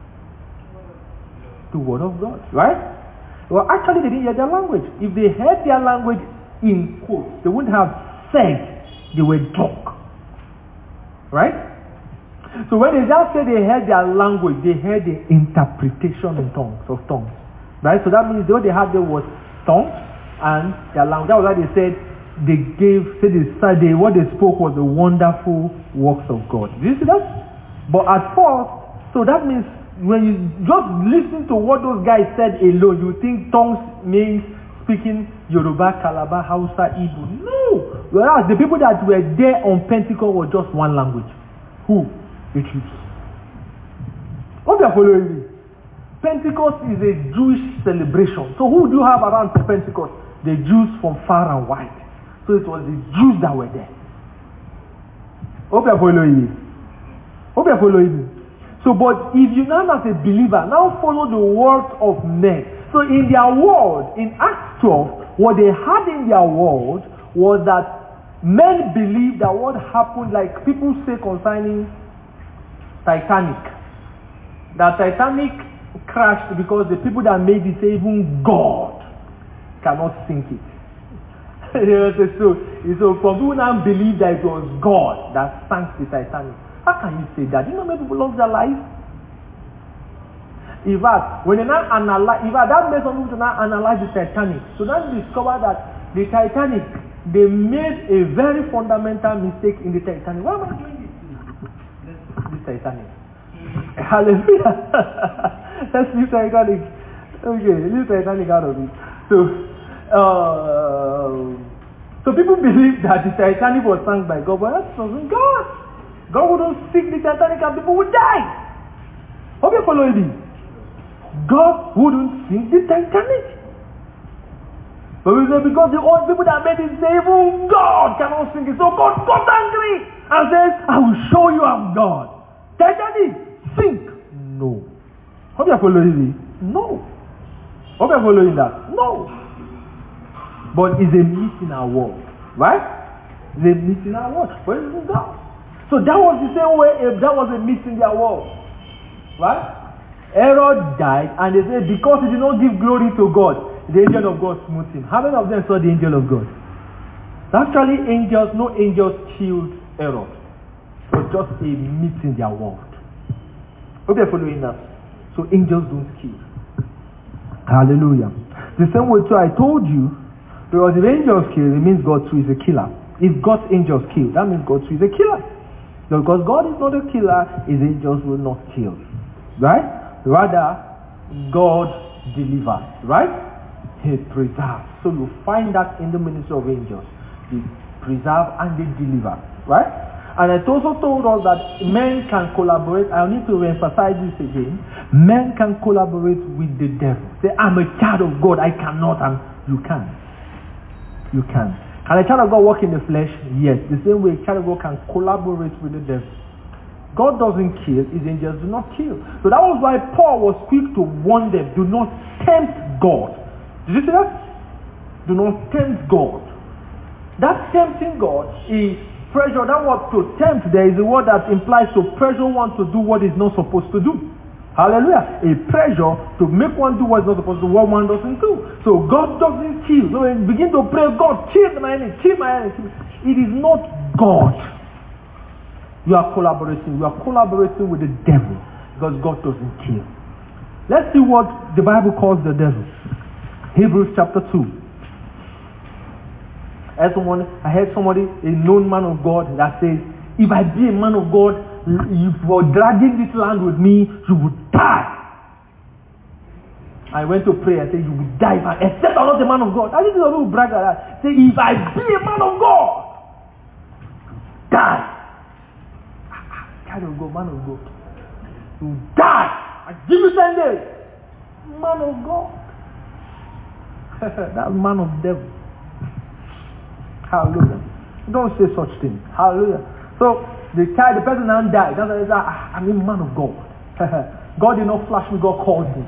Speaker 1: The word of God, right? Well, actually they didn't hear their language. If they heard their language in quotes, they wouldn't have said they were drunk. Right? So when they just say they heard their language, they heard the interpretation in tongues, of tongues. Right? So that means what they had there was tongues and their language. That was why they said what they spoke was the wonderful works of God. Did you see that? But at first, so that means when you just listen to what those guys said alone, you think tongues means speaking Yoruba, Calabar, Hausa, Igbo. No! Whereas the people that were there on Pentecost were just one language. Who? The Jews. What they are following me? Pentecost is a Jewish celebration. So who do you have around for Pentecost? The Jews from far and wide. So it was the Jews that were there. Hope you are following me. Hope you are following me. So, but if you now as a believer, now follow the words of men. So in their world, in Acts 12, what they had in their world was that men believed that what happened, like people say concerning Titanic, that Titanic crashed because the people that made it say even God cannot sink it. so some people now believe that it was God that sank the Titanic. How can you say that? You know many people lost their life? In fact, when they now analyze, that made some people to now analyze the Titanic. So now they discover that the Titanic, they made a very fundamental mistake in the Titanic. Why am I doing this Titanic? Hallelujah. Let's leave Titanic. Okay, leave Titanic out of it. So people believe that the Titanic was sunk by God, but that wasn't God. God wouldn't sink the Titanic and people would die. Hope you follow me. God wouldn't sink the Titanic. But we say because the old people that made it say even God cannot sink it. So God got angry and says, I will show you I'm God. Titanic, sink. No. Hope you are following me. No. Hope you are following that. No. But it's a myth in our world. Right? It's a myth in our world. But it's God. So that was the same way that was a myth in their world. Right? Herod died and they said because he did not give glory to God, the angel of God smote him. How many of them saw the angel of God? Actually, no angels killed Herod. It was just a myth in their world. Hope you're following that. So angels don't kill. Hallelujah. The same way too I told you, because if angels kill, it means God too is a killer. If God's angels kill, that means God too is a killer. Because God is not a killer, his angels will not kill. Right? Rather, God delivers. Right? He preserves. So you find that in the ministry of angels. They preserve and they deliver. Right? And it also told us that men can collaborate. I need to emphasize this again. Men can collaborate with the devil. Say, I'm a child of God. I cannot. And you can. You can. Can a child of God walk in the flesh? Yes. The same way a child of God can collaborate with the devil. God doesn't kill. His angels do not kill. So that was why Paul was quick to warn them. Do not tempt God. Did you see that? Do not tempt God. That tempting God is pressure. That word to tempt there is a word that implies to pressure one to do what he's not supposed to do. Hallelujah. A pressure to make one do what's not supposed to do, what one doesn't do. So God doesn't kill. So when you begin to pray, God, kill my enemy, kill my enemy. It is not God. You are collaborating. You are collaborating with the devil because God doesn't kill. Let's see what the Bible calls the devil. Hebrews chapter 2. I heard somebody, a known man of God, that says, if I be a man of God, if you were dragging this land with me, you would die. I went to pray and said, you would die, except I'm not a man of God. I think some people brag like that. Say, if I be a man of God, die. Child of God, man of God. You die. I give you 10 days. Man of God. That man of devil. Hallelujah. Don't say such things. Hallelujah. So, the person now died. I'm a man of God. God did not flash me, God called me.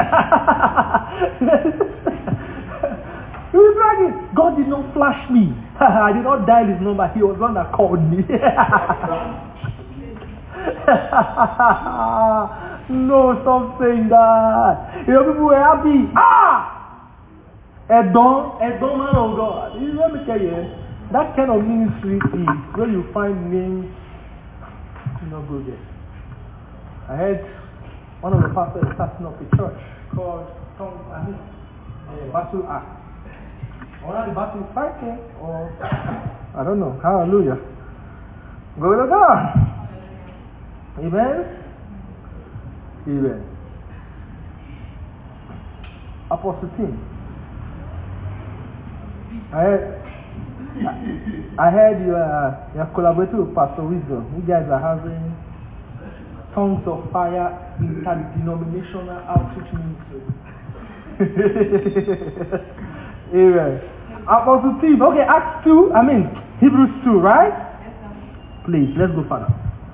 Speaker 1: You will bragging. God did not flash me. I did not dial his number. He was the one that called me. No, stop saying that. You know, people were happy. Edom, man of God. Let me tell you, that kind of ministry is where you find names you not go there. I heard one of the pastors starting up a church called Battle Act. Or the battle is fighting, or I don't know. Hallelujah. Glory to God. Amen. Amen. Apostle Tim. I heard you are collaborating with Pastor Wisdom. You guys are having tongues of fire interdenominational outreach ministry. Amen. Apostle Tim. Okay, Acts 2. Hebrews 2, right? Please, let's go further.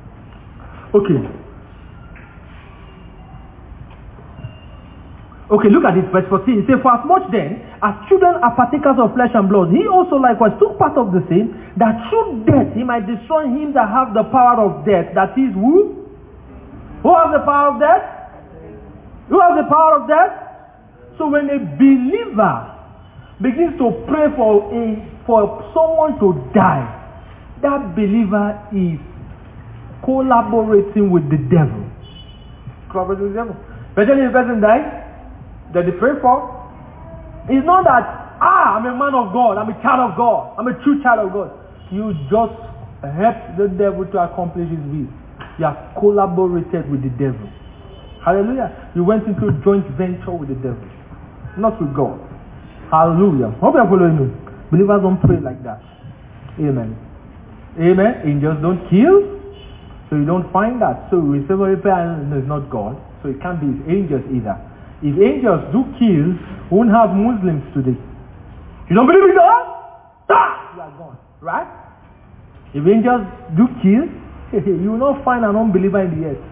Speaker 1: Okay, look at this, verse 14. It says, for as much then, as children are partakers of flesh and blood, he also likewise took part of the same, that through death he might destroy him that have the power of death. That is who? Who has the power of death? Who has the power of death? So when a believer begins to pray for someone to die, that believer is collaborating with the devil. Collaborating with the devil. Especially if the person dies, that they pray for. It's not that, I'm a man of God, I'm a child of God, I'm a true child of God. You just help the devil to accomplish his will. You have collaborated with the devil. Hallelujah. You went into a joint venture with the devil, not with God. Hallelujah. Hope you are following me. Believers don't pray like that. Amen. Amen. Angels don't kill, so you don't find that. So we say, well, it's not God, so it can't be angels either. If angels do kill, we won't have Muslims today. You don't believe in God? You are gone. Right? If angels do kill, you will not find an unbeliever in the earth.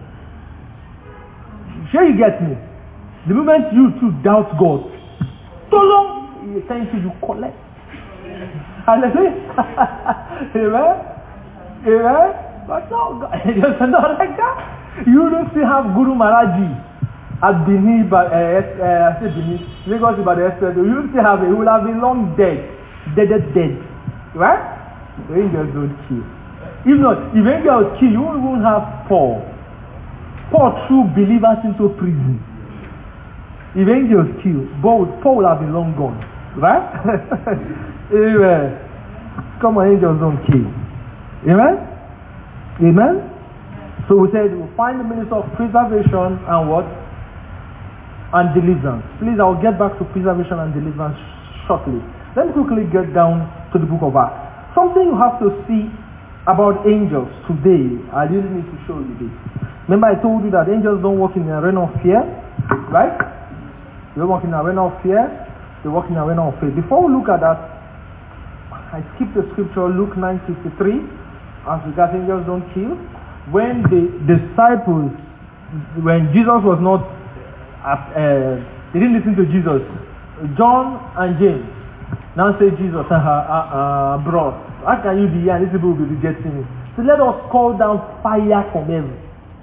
Speaker 1: Sure you get me? The moment you too doubt God, so long He is saying to you, collect. Hallelujah. Amen? Amen? But no, God, it's not like that. You don't still have Guru Maharaji at Benin, Lagos by the express. You still have it. He will have been long dead. Dead. Right? The angels don't kill. If not, if angels kill, you won't have Paul. Paul threw believers into prison. If angels kill, Paul will have been long gone. Right? Amen. Come on, angels don't kill. Amen? Amen? So we said we'll find the minister of preservation and what? And deliverance. Please, I'll get back to preservation and deliverance shortly. Let me quickly get down to the book of Acts. Something you have to see about angels today. I really need to show you this. Remember I told you that angels don't walk in the arena of fear, right? They don't walk in the arena of fear. They walk in the arena of faith. Before we look at that, I skipped the scripture, Luke 9:53, as regards angels don't kill. When the disciples, when Jesus was not, they didn't listen to Jesus. John and James now say, Jesus, bro, how can you be here and these people will be rejecting you? So let us call down fire from heaven.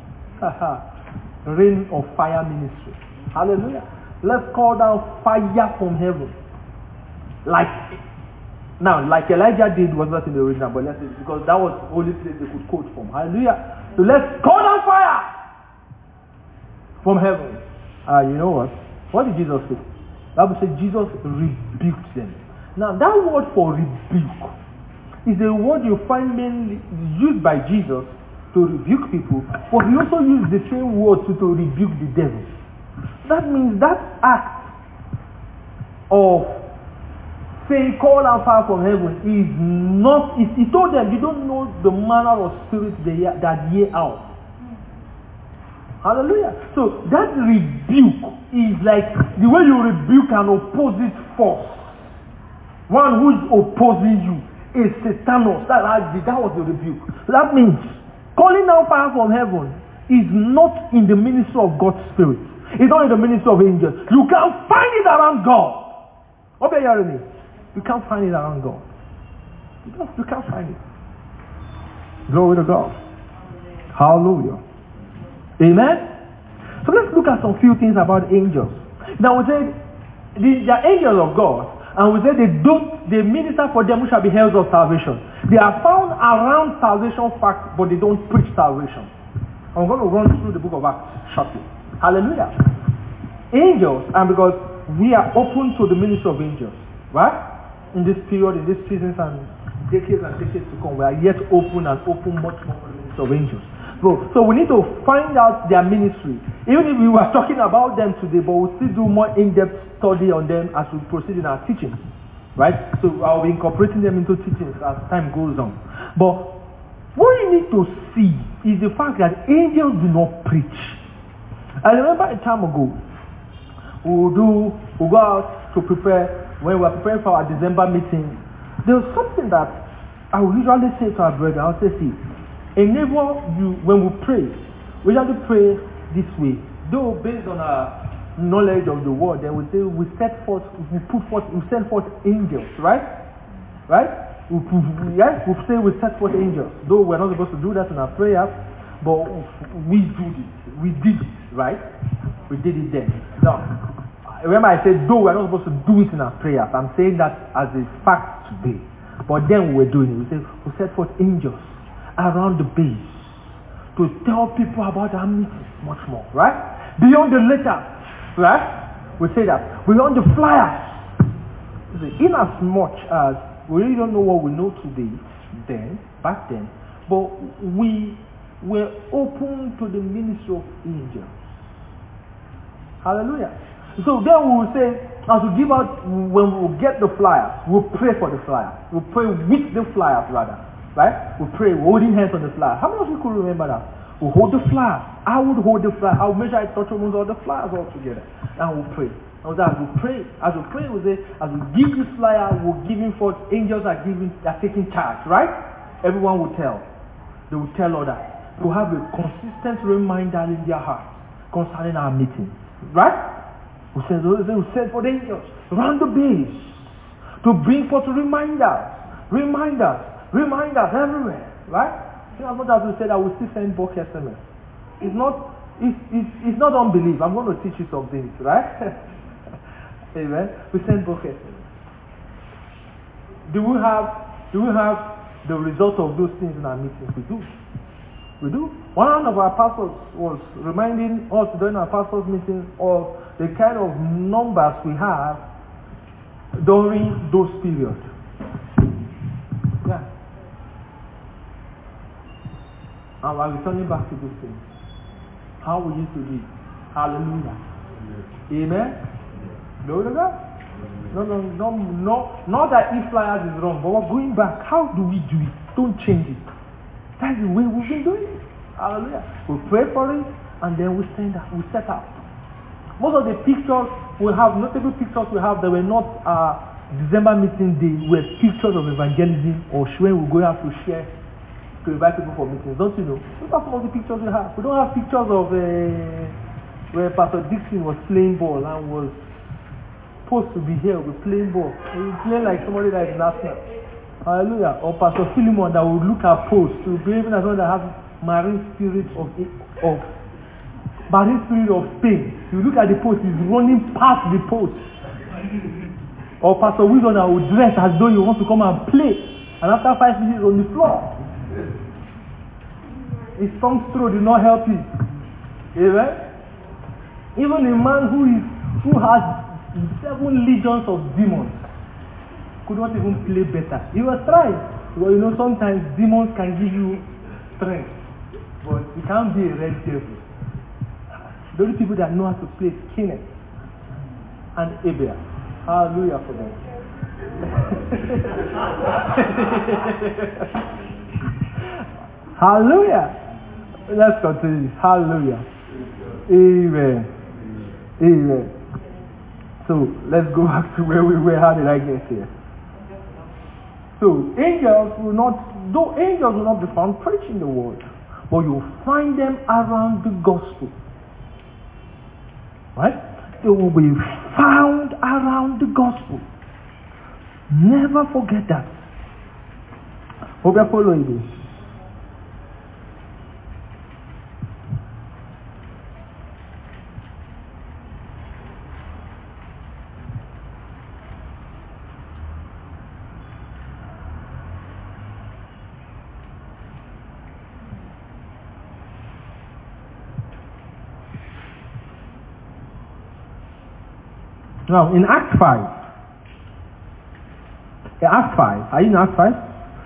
Speaker 1: Rain of fire ministry. Hallelujah. Let's call down fire from heaven. Like Elijah did was not in the original, but let's say, because that was the only place they could quote from. Hallelujah. So let's call down fire from heaven. You know what? What did Jesus say? The Bible said Jesus rebuked them. Now that word for rebuke is a word you find mainly used by Jesus to rebuke people, but he also used the same word to rebuke the devil. That means that act of saying call out fire from heaven is not, he told them you don't know the manner of spirit that ye out. Hallelujah. So that rebuke is like the way you rebuke an opposite force. One who is opposing you is Satanos. That was the rebuke. So that means calling down fire from heaven is not in the ministry of God's Spirit. It's not in the ministry of angels. You can't find it around God. Hope you're hearing me. You can't find it around God. You can't find it. Glory to God. Hallelujah. Amen. So let's look at some few things about angels. Now we said they are angels of God, and we said they minister for them who shall be heirs of salvation. They are found around salvation facts, but they don't preach salvation. I'm going to run through the book of Acts shortly. Hallelujah. Angels, and because we are open to the ministry of angels, right? In this period, in these seasons and decades to come, we are yet open much more for the ministry of angels. So we need to find out their ministry. Even if we were talking about them today, but we'll still do more in-depth study on them as we proceed in our teachings. Right? So I'll be incorporating them into teachings as time goes on. But what you need to see is the fact that angels do not preach. I remember a time ago, we'll go out to prepare, when we were preparing for our December meeting, there was something that I would usually say to our brother. I would say, see, enable you, when we pray, we usually pray this way. Though based on our knowledge of the word, then we say we send forth angels, right? We say we set forth angels. Though we're not supposed to do that in our prayers, but we did it, right? We did it then. Now, remember I said though we're not supposed to do it in our prayers. I'm saying that as a fact today. But then we were doing it. We say we set forth angels around the base to tell people about our meetings much more, right? Beyond the letters, right? We say that beyond the flyers. In as much as we really don't know what we know today, back then, but we were open to the ministry of angels. Hallelujah. So then we will say, as we give out, when we get the flyers, we'll pray for the flyers. We'll pray with the flyers rather. Right? We pray, holding hands on the flyer. How many of you could remember that? We hold the flyer. I would hold the flyer. I would make sure I touch almost all the flyers all together. And we'll pray. And as we pray, we say, as we give this flyer, we're giving forth, angels are taking charge, right? Everyone will tell. They will tell others. To have a consistent reminder in their hearts concerning our meetings. Right? We send for the angels around the base to bring forth reminders everywhere, right? As much as we say that we still send bulk SMS. It's not unbelief. I'm going to teach you some things, right? Amen. We send bulk SMS. Do we have the result of those things in our meetings? We do. One of our pastors was reminding us during our pastors' meeting of the kind of numbers we have during those periods. Yeah. And we're returning back to those things. How we used to do it. Hallelujah. Amen. Glory to God. No, not that e-flyers is wrong, but we're going back. How do we do it? Don't change it. That's the way we've been doing it. Hallelujah. We pray for it, and then we set out. Most of the pictures we have, notable pictures we have that were not December meeting day, were pictures of evangelism or when we go out to share, to invite people for meetings. Don't you know? Look at some of the pictures we have. We don't have pictures of where Pastor Dixon was playing ball and was supposed to be here with playing ball. He was playing like somebody that is national. Hallelujah. Or Pastor Philemon that would look at posts to be even as one that has marine spirit of pain. You look at the post, he's running past the post. Or Pastor Wilson that would dress as though he wants to come and play, and after 5 minutes on the floor. His tongue throw did not help him. Amen. Even a man who has 7 legions of demons could not even play better. He was trying. Well, you know, sometimes demons can give you strength, but you can't be a red devil. The only people that know how to play is Kenneth and Abel. Hallelujah for them. Hallelujah. Let's continue. Hallelujah. Amen. Amen. So let's go back to where we were. How did I get here? So angels will not be found preaching the word, but you'll find them around the gospel. Right? They will be found around the gospel. Never forget that. Hope you're following me. Now, in Acts 5, are you in Acts 5?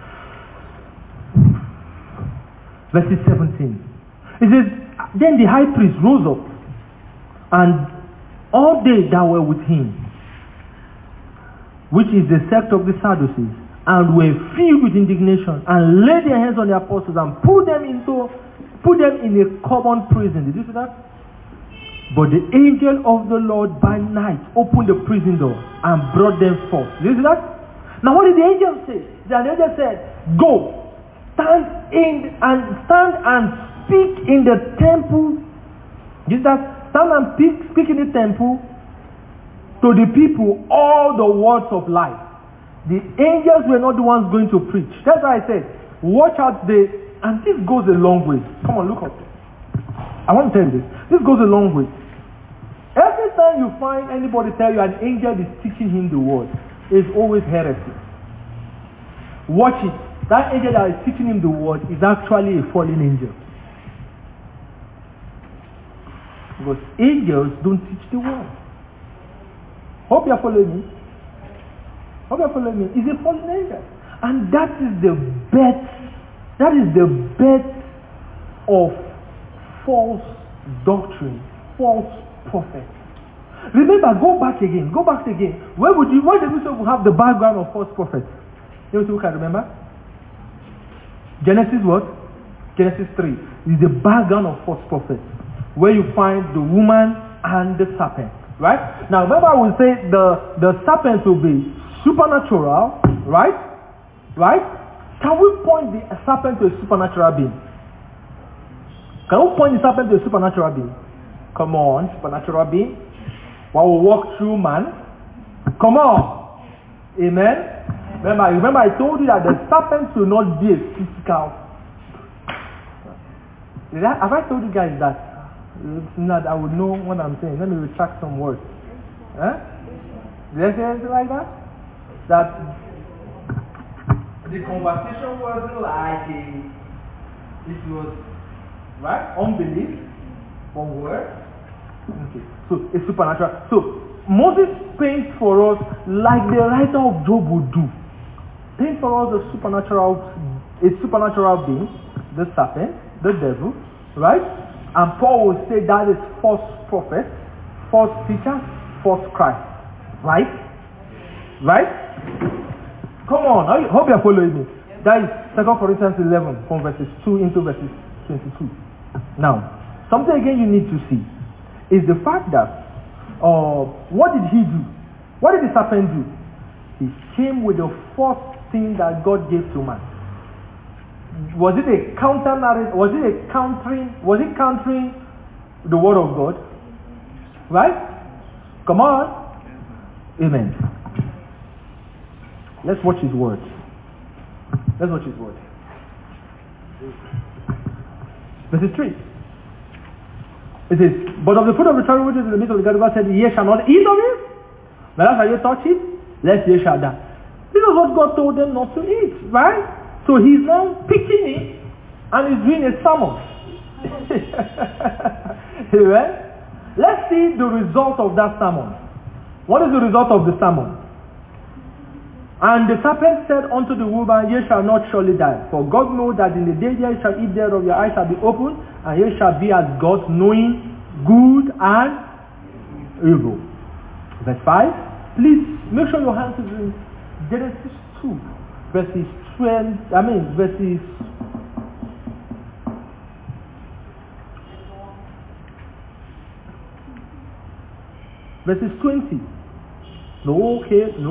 Speaker 1: Verses 17. It says, then the high priest rose up, and all they that were with him, which is the sect of the Sadducees, and were filled with indignation, and laid their hands on the apostles, and put them in a common prison. Did you see that? But the angel of the Lord by night opened the prison door and brought them forth. Did you see that? Now what did the angel say? The angel said, go, stand and speak in the temple. Did you see that? Stand and speak in the temple to the people all the words of life. The angels were not the ones going to preach. That's why I said, watch out and this goes a long way. Come on, look up. I want to tell you this. This goes a long way. Every time you find anybody tell you an angel is teaching him the word, it's always heresy. Watch it. That angel that is teaching him the word is actually a fallen angel. Because angels don't teach the word. Hope you are following me. It's a fallen angel. And that is the best of false doctrine, false prophet. Remember, go back again. Where did we say we have the background of false prophets? You can remember? Genesis what? Genesis 3 is the background of false prophets, where you find the woman and the serpent. Right? Now remember, I will say the serpent will be supernatural, right? Can we point the serpent to a supernatural being? Come on, supernatural being. What will walk through man? Come on. Amen. Remember I told you that the serpent will not be a physical. Have I told you guys that? Not, I would know what I'm saying. Let me retract some words. Did I say anything like that? That the conversation wasn't like it was right? Unbelief. One word. Okay. So it's supernatural. So Moses paints for us like the writer of Job would do. Paint for us a supernatural being, the serpent, the devil, right? And Paul will say that is false prophet, false teacher, false Christ. Right? Come on, I hope you are following me. That is 2 Corinthians 11 from verses 2 into verses 22. Now, something again you need to see is the fact that what did he do? What did the serpent do? He came with the first thing that God gave to man. Was it countering the word of God? Right? Come on. Amen. Let's watch his word. Verse 3. It says, but of the fruit of the tree which is in the midst of the garden, God said, ye shall not eat of it, neither shall ye touch it, lest ye shall die. This is what God told them not to eat, right? So he's now picking it and he's doing a sermon. Amen? Let's see the result of that sermon. What is the result of the sermon? And the serpent said unto the woman, ye shall not surely die. For God knows that in the day ye shall eat thereof, your eyes shall be opened, and ye shall be as gods, knowing good and evil. Verse 5. Please make sure your hands is in Genesis 2, verses 20. No.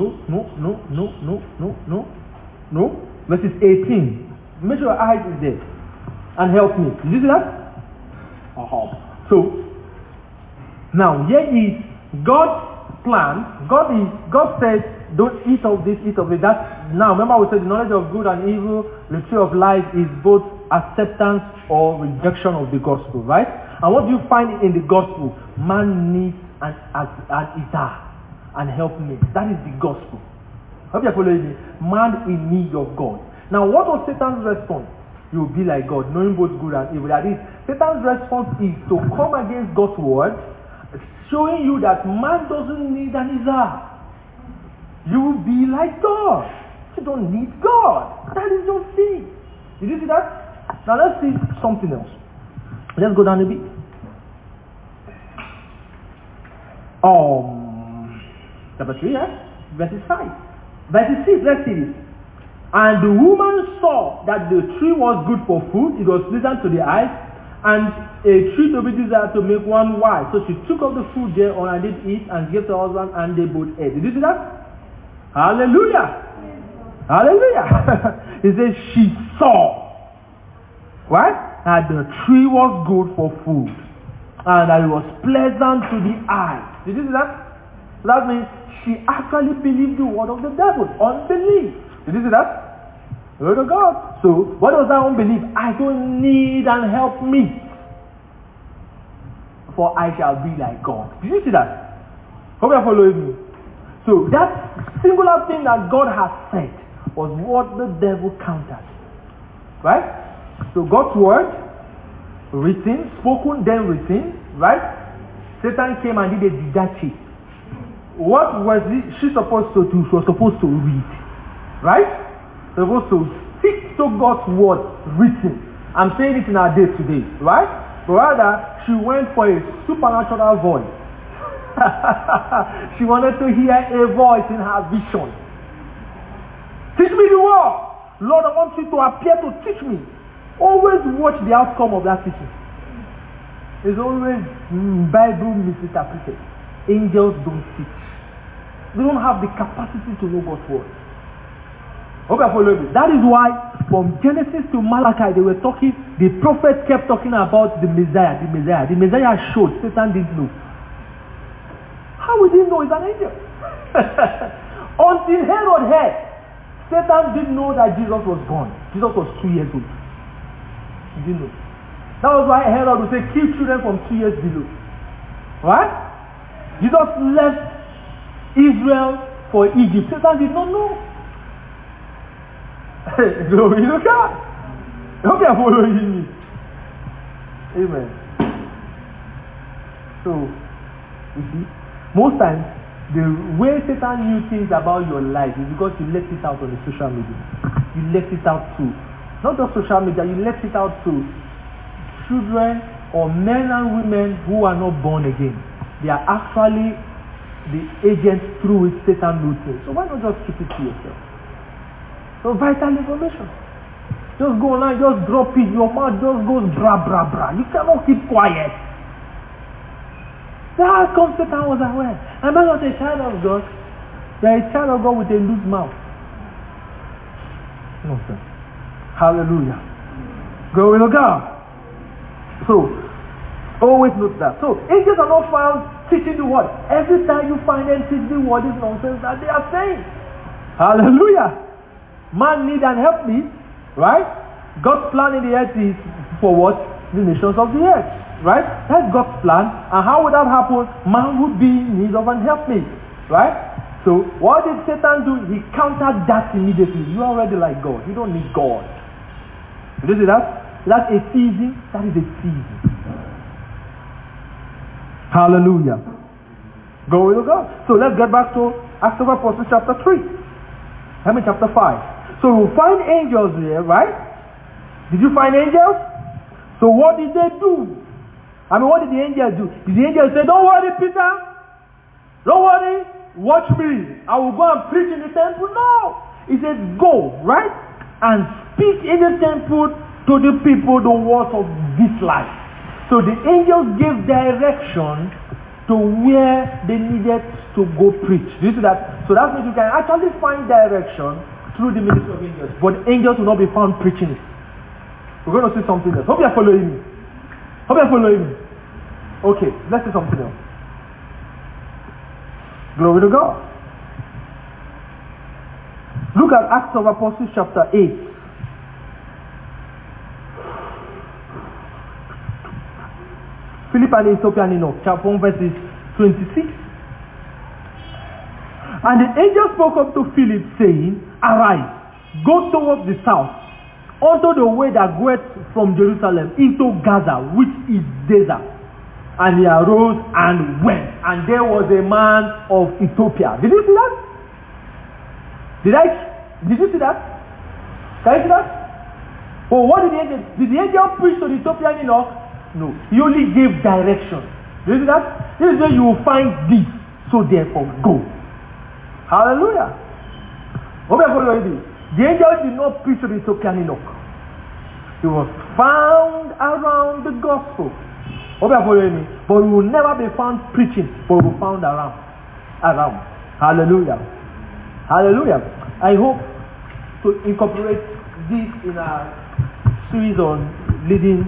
Speaker 1: Verses 18. Make sure your eyes is there. And help me. Did you see that? So, now here is God plan, God said, don't eat of this, eat of it. Now, remember we said the knowledge of good and evil, the tree of life is both acceptance or rejection of the gospel, right? And what do you find in the gospel? Man needs an Isaiah and help me. That is the gospel. Hope you're following me. Man in need of God. Now, what was Satan's response? You will be like God, knowing both good and evil. That is, Satan's response is to come against God's word, showing you that man doesn't need an Isaiah. You will be like God. You don't need God. That is your thing. Did you see that? Now let's see something else. Let's go down a bit. Chapter 3, verses 5. Verses 6, let's see this. And the woman saw that the tree was good for food, it was pleasant to the eyes, and a tree to be desired to make one wise. So she took of the food thereon and did eat, and gave to her husband, and they both ate. Did you see that? Hallelujah! Hallelujah! It says she saw, right? That the tree was good for food, and that it was pleasant to the eye. Did you see that? That means she actually believed the word of the devil. Unbelief. Did you see that? Word of God. So, what was that unbelief? I don't need and help me, for I shall be like God. Did you see that? Hope you're following me. So, that singular thing that God has said was what the devil countered. Right? So, God's word, written, spoken, then written, right? Satan came and did a didactic. What was she supposed to do? She was supposed to read. Right? Supposed to stick to God's word written. I'm saying it in our day today, right? But rather, she went for a supernatural voice. She wanted to hear a voice in her vision. Teach me the word. Lord, I want you to appear to teach me. Always watch the outcome of that teaching. It's always Bible misinterpreted. Angels don't teach. They don't have the capacity to know God's word. Okay, follow me. That is why from Genesis to Malachi they were talking, the prophets kept talking about the Messiah. The Messiah showed, Satan didn't know. How would he know he's an angel? Until Herod heard, Satan didn't know that Jesus was born. Jesus was 2 years old. He didn't know. That was why Herod would say, kill children from 2 years below. Right? Jesus left Israel for Egypt. Satan did not know. Glory to God. I hope you are following me. Amen. So, you see, most times, the way Satan knew things about your life is because you left it out on the social media. You left it out to, not just social media, you left it out to children or men and women who are not born again. They are actually the agents through which Satan knows things. So why not just keep it to yourself? So vital information. Just go online, just drop it. Your mouth just goes bra bra bra. You cannot keep quiet. How come Satan was aware? Am I not a child of God? You are a child of God with a loose mouth. No, sir. Hallelujah. Glory to God. So, always note that. So, angels are not found teaching the word. Every time you find them teach the word is nonsense that they are saying. Hallelujah. Man need and help me. Right? God's plan in the earth is for what? The nations of the earth. Right? That's God's plan. And how would that happen? Man would be in need of an helpmate. Right? So, what did Satan do? He countered that immediately. You are already like God. You don't need God. Did you see that? That's a season. That is a season. Hallelujah. Glory to God. So let's get back to Acts of Apostles chapter 3. Chapter 5. So we'll find angels here, right? Did you find angels? So what did they do? What did the angels do? Did the angels say, don't worry, Peter. Don't worry. Watch me. I will go and preach in the temple. No. He said, go, right? And speak in the temple to the people the words of this life. So the angels gave direction to where they needed to go preach. Do you see that? So that means you can actually find direction through the ministry of angels. But angels will not be found preaching it. We're going to see something else. Hope you are following me. Hope you are following me. Okay, let's see something else. Glory to God. Look at Acts of Apostles chapter 8. Philip and Ethiopian Enoch, chapter 1 verses 26. And the angel spoke up to Philip, saying, Arise, go towards the south, unto the way that goeth from Jerusalem into Gaza, which is desert. And he arose and went. And there was a man of Ethiopia. Did you see that? Did you see that? Can you see that? Oh, what did the angel? Did the angel preach to the Ethiopian Enoch? No. He only gave direction. Did you see that? This is where you will find this. So therefore, go. Hallelujah. The angel did not preach to the Ethiopian Enoch. He was found around the gospel. But he will never be found preaching, but he will be found around. Hallelujah. Hallelujah. I hope to incorporate this in a series on leading,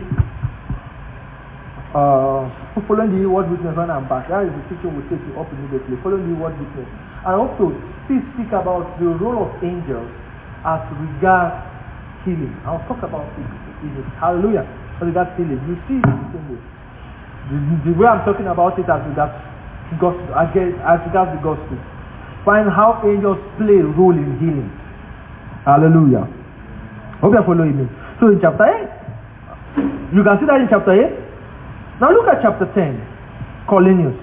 Speaker 1: following the word witness when I'm back. That is the teaching will take you up immediately. Following the word witness. I hope to still speak about the role of angels as regards healing. I'll talk about it. Hallelujah. As regards healing. You see it the same way. The way I'm talking about it as regards gospel, as regards the gospel. Find how angels play a role in healing. Hallelujah. Hope you're following me. So in chapter 8, you can see that in chapter 8. Now look at chapter 10. Cornelius.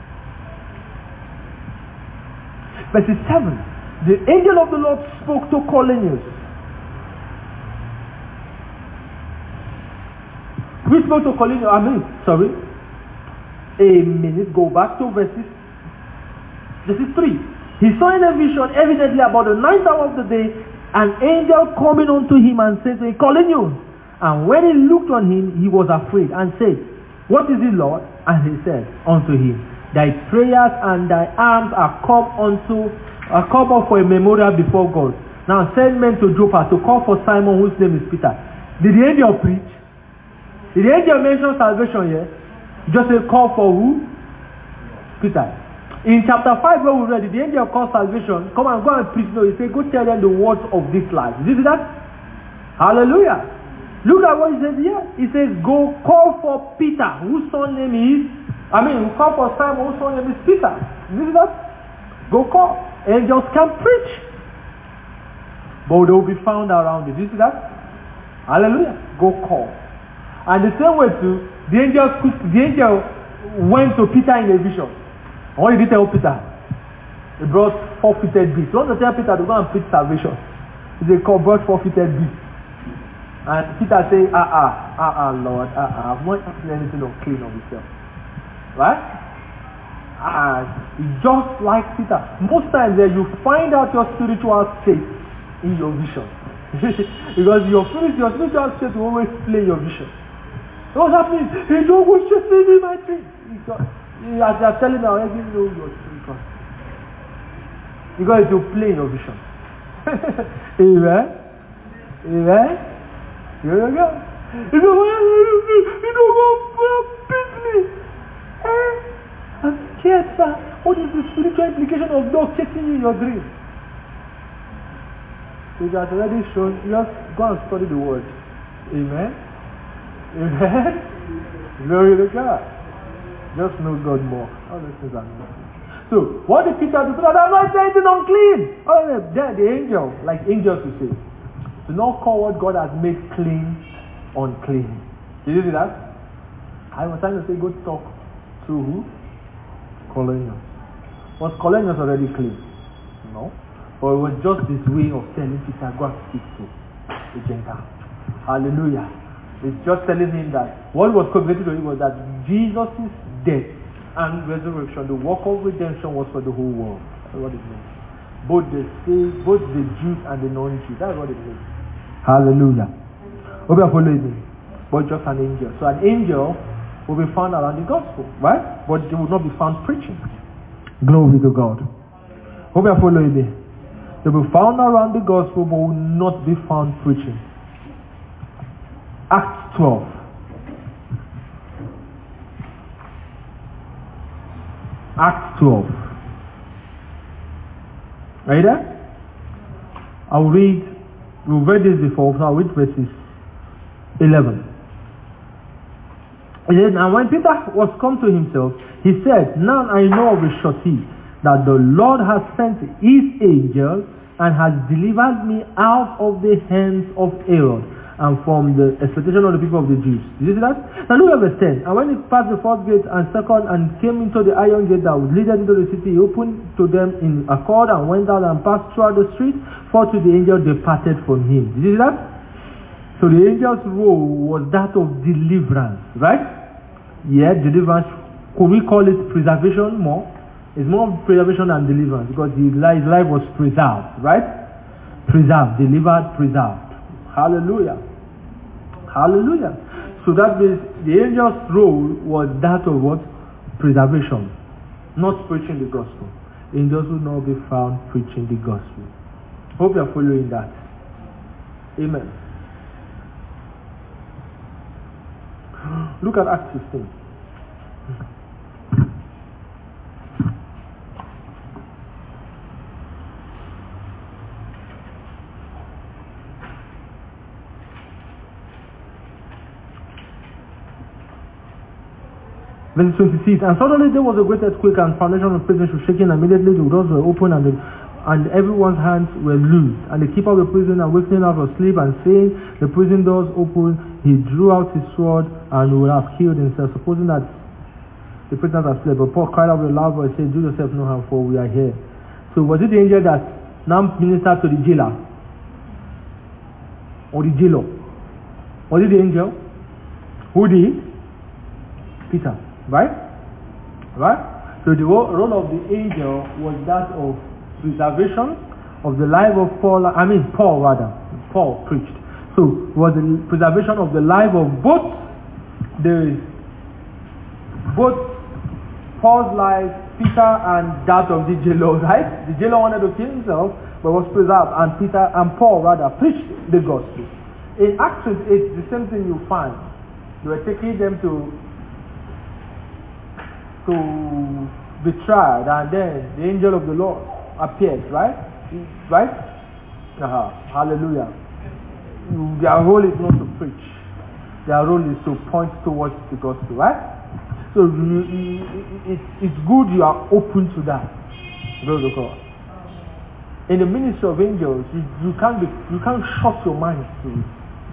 Speaker 1: Verse 7. The angel of the Lord spoke to Cornelius. We spoke to Cornelius. Go back to verses 3. He saw in a vision, evidently about the 9th hour of the day, an angel coming unto him and said to him, Cornelius. And when he looked on him, he was afraid and said, What is it, Lord? And he said unto him, Thy prayers and thy alms are come up for a memorial before God. Now send men to Joppa to call for Simon, whose name is Peter. Did the angel preach? Did the angel mention salvation here? Just a call for who? Peter. In chapter 5 where we read it, the angel called salvation. Come and go and preach. No, he said, go tell them the words of this life. Did you see that? Hallelujah. Look at what he says here. He says, go call for Peter, whose son name is, call for Simon, whose son name is Peter. Did you see that? Go call. Angels can preach. But they will be found around it. Did you see that? Hallelujah. Go call. And the same way too, the angel went to Peter in a vision. And what did he tell Peter? He brought 4-footed beasts. He wanted to tell Peter to go and preach salvation. He brought 4-footed beasts. And Peter said, Lord, I've not eaten anything unclean of myself. Right? Just like Peter. Most times there you find out your spiritual state in your vision. Because your spiritual state will always play your vision. What's happening? He don't want to see me, my thing. As they are telling me, I already know your spiritual state. Because it will play in your vision. Amen? Amen? Here you go. You don't want to beat me. I'm scared, sir. What is the spiritual implication of dog chasing you in your dream? So it has already shown. Just go and study the word. Amen? Amen? Glory to God. Just know God more. All those things are known. So, what did Peter do? Peter said, I'm not saying anything unclean. Then the angel, like angels will say, do not call what God has made clean unclean. Did you see that? I was trying to say, go talk to who? Cornelius. Was Cornelius already clean? No. But it was just this way of telling Peter, go and speak to the Gentile. Hallelujah. It's just telling him that what was communicated to him was that Jesus' death and resurrection, the work of redemption was for the whole world. That's what it means. Both the Jews and the non-Jews. That's what it means. Hallelujah. Hope you are following me. But just an angel. So an angel will be found around the gospel, right? But they will not be found preaching. Glory to God. Hope you are following me. They will be found around the gospel, but will not be found preaching. Acts 12. Acts 12. Are you there? We've read this before, so I'll read verses 11. It says, and when Peter was come to himself, he said, now I know of a surety that the Lord has sent his angel and has delivered me out of the hands of Herod and from the expectation of the people of the Jews. Did you see that? Now look at verse 10. And when he passed the first gate and second and came into the iron gate that would lead into the city, he opened to them in accord and went out and passed throughout the street, for to the angel departed from him. Did you see that? So the angel's role was that of deliverance, right? Yeah, deliverance. Could we call it preservation more? It's more preservation than deliverance because his life was preserved, right? Preserved, delivered, preserved. Hallelujah. Hallelujah. So that means the angel's role was that of what? Preservation. Not preaching the gospel. Angels will not be found preaching the gospel. Hope you are following that. Amen. Look at Acts 15. Verse 26, and suddenly there was a great earthquake, and foundation of the prison was shaken. Immediately the doors were opened, and everyone's hands were loosed. And the keeper of the prison, awakening out of sleep, and seeing the prison doors open, he drew out his sword and would have killed himself, supposing that the prisoners had slept. But Paul cried out with a loud voice, saying, do yourself no harm, for we are here. So was it the angel that now ministered to the jailer? Or the jailer? Was it the angel? Who did? Peter. Right? So the role of the angel was that of preservation of the life of Paul preached. So it was the preservation of the life of both Paul's life, Peter, and that of the jailer, right? The jailer wanted to kill himself, but was preserved, and Paul preached the gospel. In Acts 8, it's the same thing you find. They were taking them to be tried, and then the angel of the Lord appeared, right? Hallelujah. Their role is not to preach. Their role is to point towards the gospel, right? So it's good you are open to that. Glory to God. In the ministry of angels, you can't shut your mind to it.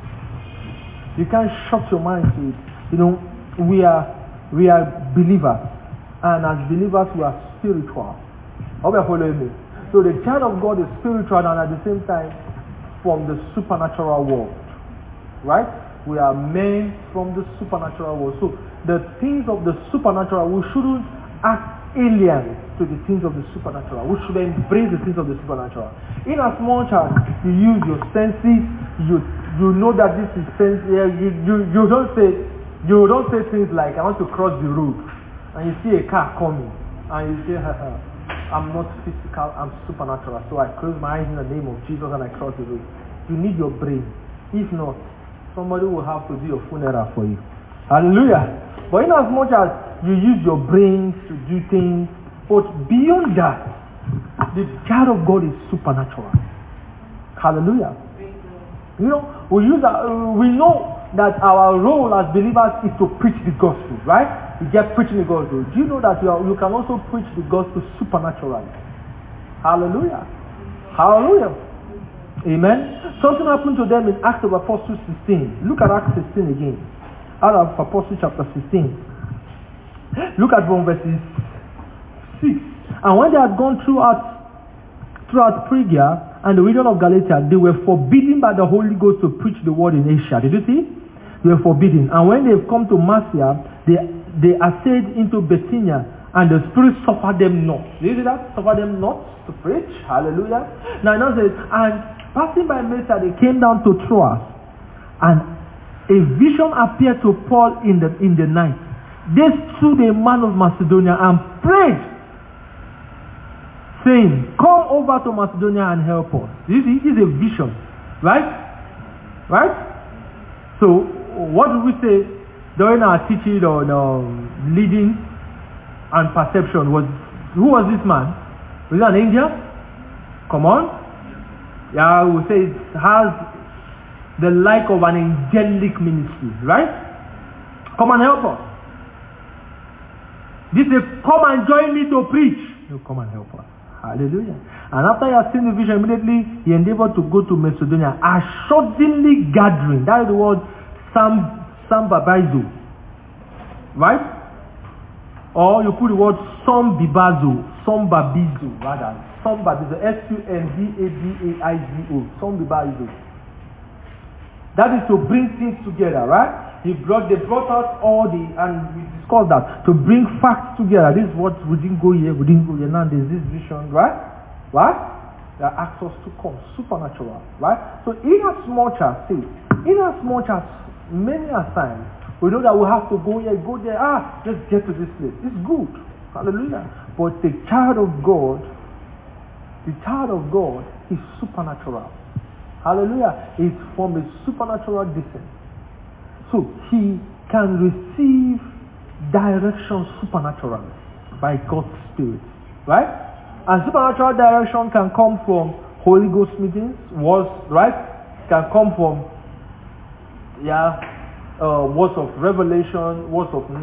Speaker 1: You can't shut your mind to it. You know, we are believers. And as believers, we are spiritual. Hope you are following me. So the child of God is spiritual and at the same time from the supernatural world. Right? We are men from the supernatural world. So the things of the supernatural, we shouldn't act alien to the things of the supernatural. We should embrace the things of the supernatural. In as much as you use your senses, you know that this is sense. You don't say things like, I want to cross the road. And you see a car coming, and you say, I'm not physical, I'm supernatural. So I close my eyes in the name of Jesus and I cross the road. You need your brain. If not, somebody will have to do your funeral for you. Hallelujah. But in as much as you use your brains to do things, but beyond that, the child of God is supernatural. Hallelujah. You know, we know that our role as believers is to preach the gospel, right? You get preaching the gospel. Do you know that you can also preach the gospel supernaturally? Hallelujah. Hallelujah. Amen. Something happened to them in Acts of Apostles 16. Look at Acts 16 again. Out of Apostles chapter 16. Look at from verses 6. And when they had gone throughout Phrygia and the region of Galatia, they were forbidden by the Holy Ghost to preach the word in Asia. Did you see? They were forbidden. And when they've come to Marcia, they assayed into Bithynia, and the Spirit suffered them not. Did you see that? Suffered them not to preach. Hallelujah. Now it says, and passing by Mysia, they came down to Troas, and a vision appeared to Paul in the night. They stood a man of Macedonia and prayed, saying, come over to Macedonia and help us. This is a vision. Right? Right? So, what do we say during our teaching on leading and perception? Who was this man? Was it an angel? Come on. Yeah, we say it has the like of an angelic ministry, right? Come and help us. This is come and join me to preach. You come and help us. Hallelujah. And after he had seen the vision, immediately he endeavored to go to Macedonia, a suddenly gathering. That is the word Sambabizo. Right? Or you put the word Sombabizo, rather. Sombabizo, Sumbabizo, Sombabizo. That is to bring things together, right? They brought out all the, and we discussed that, to bring facts together. This is what we didn't go here, now there's this vision, right? Right? That asks us to come, supernatural, right? So in as much as many a time, we know that we have to go here, let's get to this place. It's good. Hallelujah. But the child of God is supernatural. Hallelujah. It's from a supernatural descent. So he can receive direction supernaturally by God's Spirit. Right? And supernatural direction can come from Holy Ghost meetings, words, right? Can come from words of revelation, words of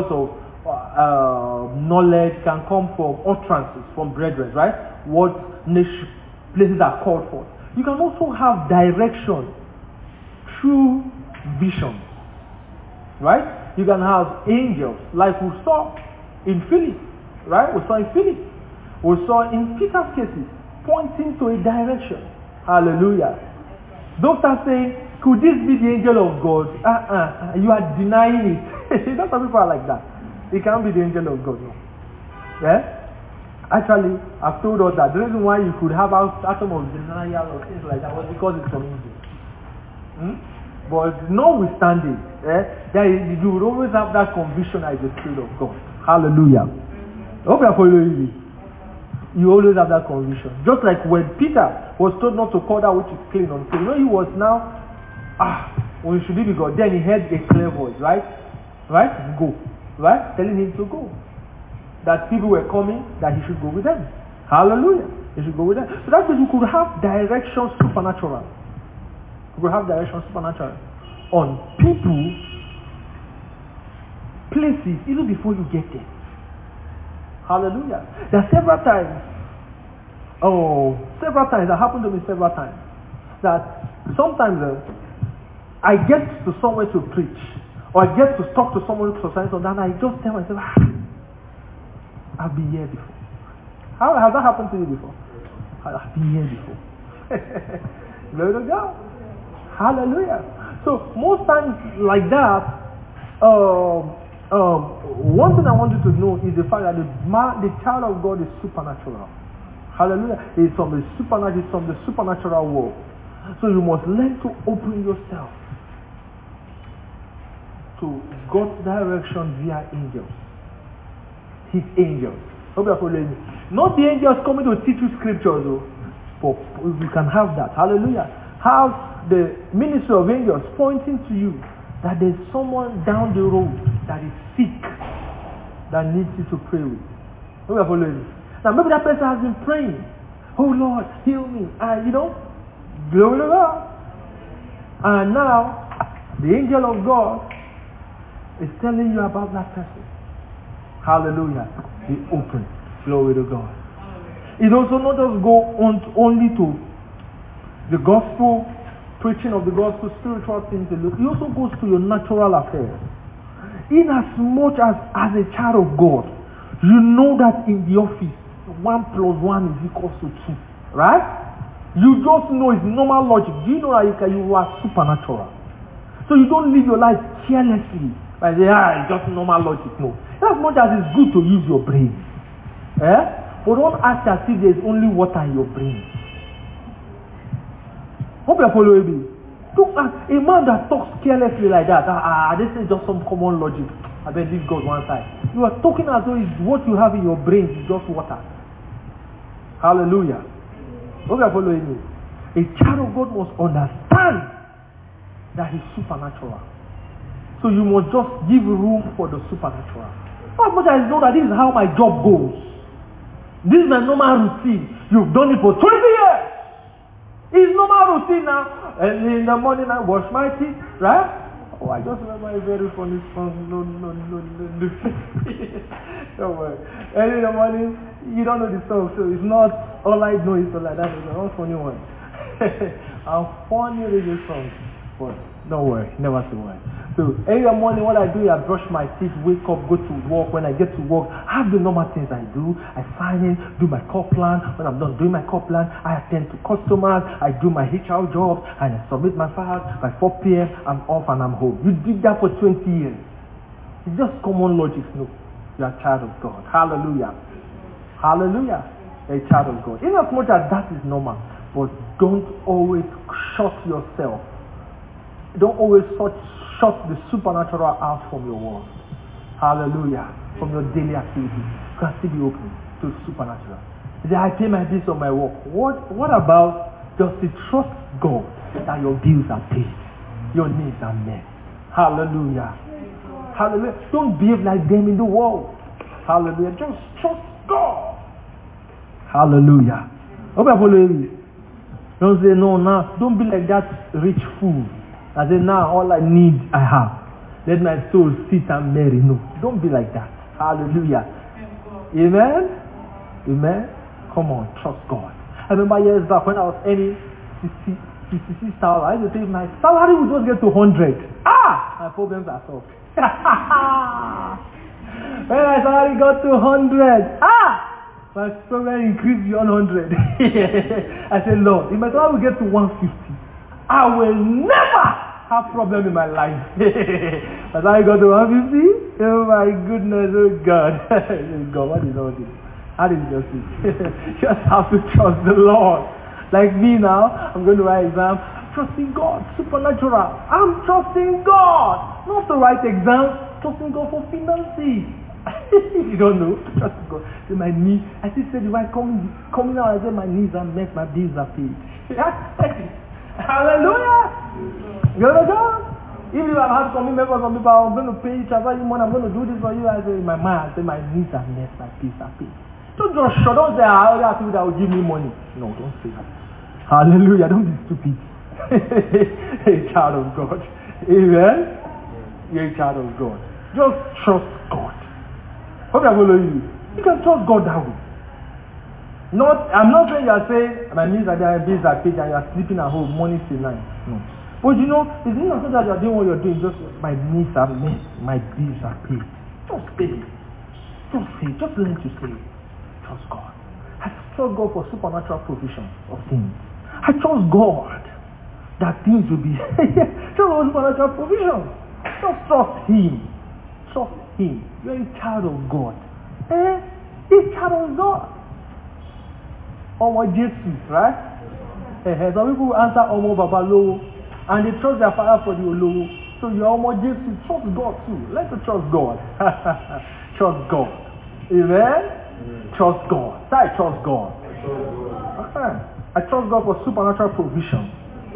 Speaker 1: knowledge, can come from utterances from brethren, right? What places are called for. You can also have direction through visions, right? You can have angels, like we saw in Philip, right? We saw in Philip. We saw in Peter's cases, pointing to a direction. Hallelujah. Don't start saying, could this be the angel of God? You are denying it. Not some people are like that. It can't be the angel of God, no. Yeah? Actually, I've told us that the reason why you could have atom of denial or things like that was because it's from angel. But notwithstanding, you will always have that conviction as the Spirit of God. Hallelujah. I hope you are following me. You always have that conviction. Just like when Peter was told not to call that which is clean unclean. He was now, when you should be with God, then he heard a clear voice, right? Right? Go. Right? Telling him to go. That people were coming, that he should go with them. Hallelujah. He should go with them. So that's why you could have direction supernatural. You could have direction supernatural on people, places, even before you get there. Hallelujah. There are several times, that happened to me several times, that sometimes I get to somewhere to preach, or I get to talk to someone who's society, and then I just tell myself, I've been here before. How has that happened to you before? I've been here before. Glory to God. Hallelujah. So most times like that, one thing I want you to know is the fact that the child of God is supernatural. Hallelujah. It's from the supernatural world. So you must learn to open yourself to God's direction via angels. His angels. Hope you are following me. Not the angels coming to teach you scriptures, but you can have that. Hallelujah. Have the ministry of angels pointing to you that there's someone down the road that is sick that needs you to pray with. Hope you are following me. Now maybe that person has been praying. Oh Lord, heal me. And glory to God. And now the angel of God is telling you about that person. Hallelujah. Be open. Glory to God. It also not just go on only to the gospel, preaching of the gospel, spiritual things. It also goes to your natural affairs. In as much as a child of God, you know that in the office, 1 + 1 is equal to 2. Right? You just know it's normal logic. Do you know that you are supernatural? So you don't live your life carelessly. Like, it's just normal logic. No. As much as it's good to use your brain. But don't act as if there's only water in your brain. Hope you're following me. Don't act. A man that talks carelessly like that, this is just some common logic. I bet leave God one side. You are talking as though what you have in your brain is just water. Hallelujah. Hope you're following me. A child of God must understand that he's supernatural. So you must just give room for the supernatural. As much as I know that this is how my job goes. This is my normal routine. You've done it for 20 years. It's normal routine now. And in the morning I wash my teeth, right? Oh, I just remember a very funny song. No. Don't worry. And in the morning, you don't know the song, so it's not all I know is all like that. It's a funny one. I'm funny radio songs, but don't worry, never to worry. So every morning what I do is I brush my teeth, wake up, go to work. When I get to work, I have the normal things I do. I sign in, do my call plan. When I'm done doing my call plan, I attend to customers, I do my HR jobs, and I submit my files. By 4 p.m., I'm off and I'm home. You did that for 20 years. It's just common logic. No, you're a child of God. Hallelujah. Hallelujah. You're a child of God. In as much as that is normal, but don't always shut yourself. Don't always shut the supernatural out from your world. Hallelujah. From your daily activities. You can still be open to the supernatural. You say, I pay my bills on my work. What about just to trust God that your bills are paid? Your needs are met. Hallelujah. Hallelujah. Don't behave like them in the world. Hallelujah. Just trust God. Hallelujah. Hope I follow you. Don't say, no, now. Don't be like that rich fool. I say, now all I need, I have. Let my soul sit and marry. No, don't be like that. Hallelujah. Amen? Amen? Come on, trust God. I remember years back when I was earning 66,000, I used to say my salary would just get to 100. My problems are solved. When my salary got to 100, my problem increased beyond 100. I said, Lord, if my salary will get to 150, I will never have problem in my life. But I got to 150. Oh my goodness, oh God. God, what is all this? How is justice? Just have to trust the Lord. Like me now, I'm going to write exam. I'm trusting God, supernatural. I'm trusting God. Not to write exam, trusting God for finances. You don't know. Trust God. Say my knees. I still said if I coming out, I said my knees are met, my bills are paid. Hallelujah! You understand? Even if I have some members of people, I'm going to pay each other money, I'm going to do this for you. I say in my mind, I say my needs are met, my bills are paid. Don't just shut. Don't say I only have people that will give me money. No, don't say that. Hallelujah! Don't be stupid. You're a child of God. Amen. You're a child of God. Just trust God. Hope I follow you. You can trust God that way. I'm not saying you are saying my needs are there, my bills are paid, and you are sleeping at home morning till night. No. But you know, it's not so that you are doing what you are doing, just my needs are met, my bills are paid. Just say it. Just learn to say it. Trust God. I trust God for supernatural provision of things. I trust God that things will be just for supernatural provision. Just trust Him. Trust Him. You're a child of God. A child of God. Omo Jesus, right? Some people answer Omo Babalo and they trust their father for the Olowo. So you're Omo Jesus, trust God too. Let's trust God. Trust God. Amen? Trust God. Say I trust God. I trust God for supernatural provision.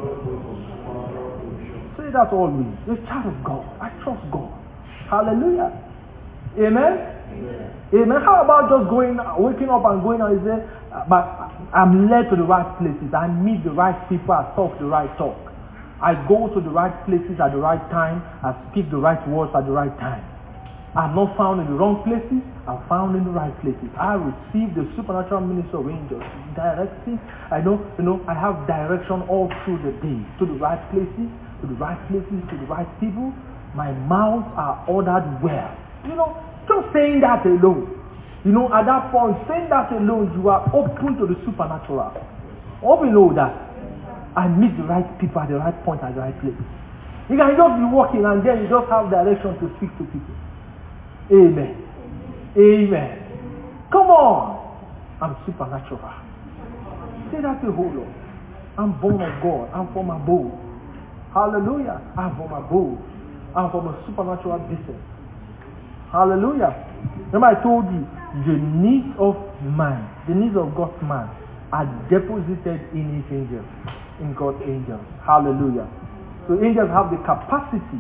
Speaker 1: Say that always. You're a child of God. I trust God. Hallelujah. Amen? Amen. How about just waking up and going out and say, but I'm led to the right places. I meet the right people. I talk the right talk. I go to the right places at the right time. I speak the right words at the right time. I'm not found in the wrong places. I'm found in the right places. I receive the supernatural ministry of angels directing. I know, I have direction all through the day to the right places, to the right people. My mouths are ordered well. Just saying that alone. At that point, saying that alone, you are open to the supernatural. Hope you know that. I meet the right people at the right point, at the right place. You can just be walking and then you just have direction to speak to people. Amen. Amen. Come on. I'm supernatural. Say that to the whole Lord. I'm born of God. I'm from above. Hallelujah. I'm from above. I'm from a supernatural business. Hallelujah. Remember I told you, the needs of man, the needs of God's man are deposited in his angels, in God's angels. Hallelujah. So angels have the capacity,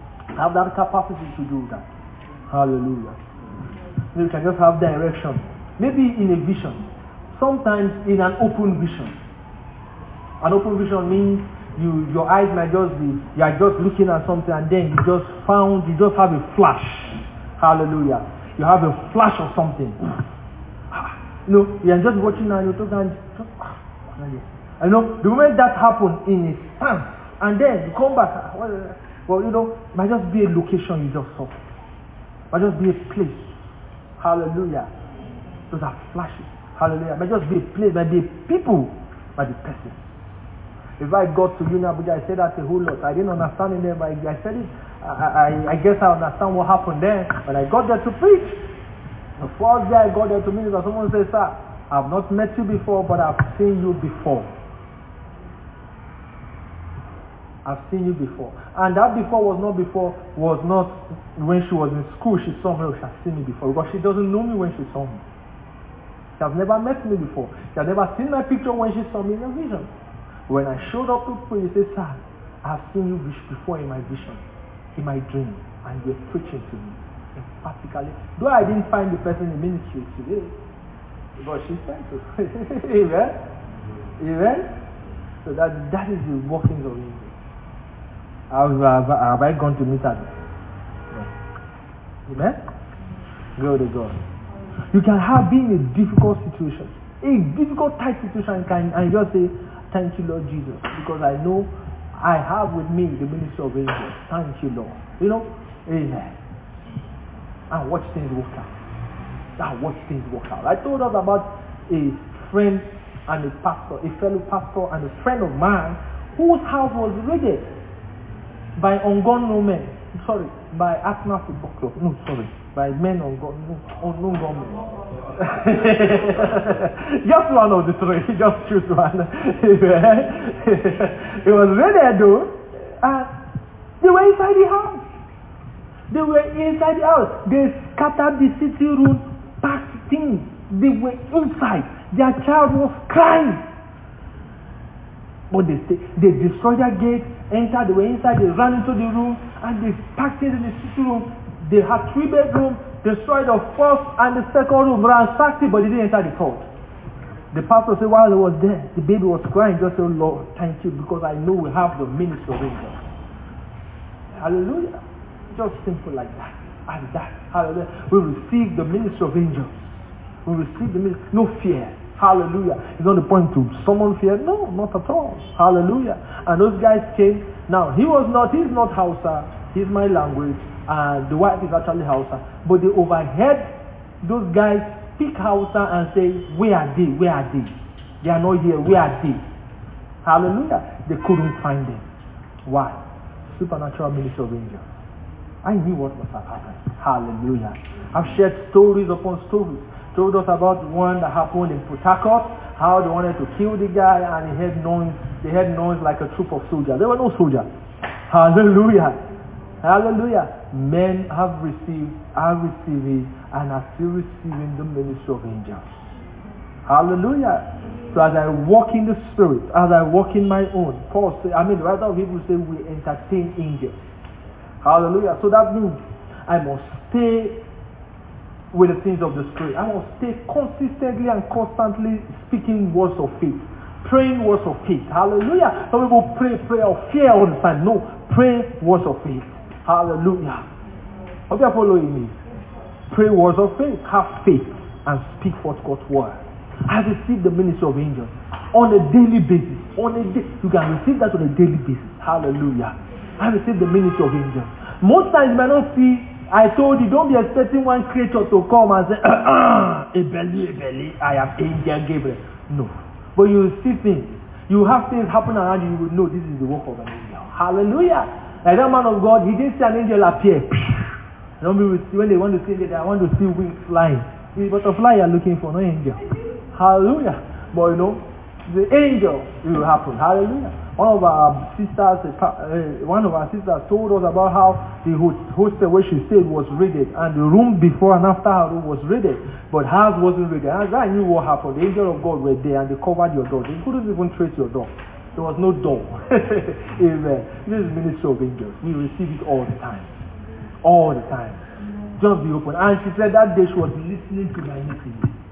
Speaker 1: to do that. Hallelujah. You can just have direction Maybe in a vision. Sometimes in an open vision. An open vision means your eyes might just be, you are just looking at something and then you just have a flash. Hallelujah. You have a flash of something. You are just watching and you're talking and the moment that happened in a stance and then you come back, well, might just be a location you just saw. Might just be a place. Hallelujah. Those are flashes. Hallelujah. Might just be a place, might be people, might be persons. If I got to Abuja, I said that a whole lot. I didn't understand it there, but I said it. I guess I understand what happened there. When I got there to preach, the first day I got there to minister, someone said, "Sir, I've not met you before, but I've seen you before." I've seen you before. And that before was not when she was in school. She saw me, she has seen me before. Because she doesn't know me when she saw me. She has never met me before. She has never seen my picture when she saw me in a vision. When I showed up to pray, he said, "Sir, I've seen you before in my vision, in my dream, and you're preaching to me." Emphatically. Though I didn't find the person in ministry today, but she said so. Amen? Amen? So that is the workings of angels. Have I gone to meet her? No. Amen? Glory to God. You can be in a difficult situation, a difficult tight situation, and just say, "Thank you, Lord Jesus, because I know I have with me the ministry of angels. Thank you, Lord." Amen. And watch things work out. I told us about a friend and a pastor, a fellow pastor and a friend of mine whose house was raided by unknown men. By Arsenal Football Club. By men unknown men. Just one of the three. Just choose one. It was raided though, and they were inside the house. They scattered the city room, packed things. They were inside. Their child was crying. But they destroyed their gate, they were inside, they ran into the room, and they packed it in the city room. They had 3 bedrooms, destroyed the first and the second room, ransacked it, but they didn't enter the third. The pastor said while he was there, the baby was crying, just said, "Lord, thank you, because I know we have the ministry of angels." Hallelujah. Just simple like that. And that. Hallelujah. We receive the ministry of angels. We receive the ministry. No fear. Hallelujah. It's not the point to summon fear. No, not at all. Hallelujah. And those guys came. Now, he's not Hausa. He's my language. And the wife is actually Hausa. But they overheard those guys speak Hausa and say, "Where are they? Where are they? They are not here. Where are they?" Hallelujah. They couldn't find them. Why? Supernatural ministry of angels. I knew what must have happened. Hallelujah. I've shared stories upon stories. Told us about one that happened in Port Harcourt, how they wanted to kill the guy and they heard noise like a troop of soldiers. There were no soldiers. Hallelujah. Hallelujah. Men are receiving and are still receiving the ministry of angels. Hallelujah. So as I walk in the spirit, as I walk in my own, the writer of Hebrews say we entertain angels. Hallelujah. So that means I must stay with the things of the spirit. I must stay consistently and constantly speaking words of faith, praying words of faith. Hallelujah. Some people pray of fear all the time. No, pray words of faith. Hallelujah. Hope you are following me. Pray words of faith. Have faith and speak forth God's word. I receive the ministry of angels on a daily basis. You can receive that on a daily basis. Hallelujah. I receive the ministry of angels. Most times you may not see. I told you, don't be expecting one creature to come and say, a belly, I am angel Gabriel. No. But you will see things. You have things happen around you, you will know this is the work of an angel. Hallelujah. Like that man of God, he didn't see an angel appear. Some people see, when they want to see it, they want to see wings flying. It's butterfly you are looking for, no angel. Hallelujah. But the angel will happen. Hallelujah. One of our sisters told us about how the hostel where she stayed was raided, and the room before and after her room was raided, but hers wasn't raided. And I knew what happened. The angel of God were there, and they covered your door. They couldn't even trace your door. There was no door. Amen. This is ministry of angels. We receive it all the time. All the time. Just be open. And she said that day she was listening to my meeting.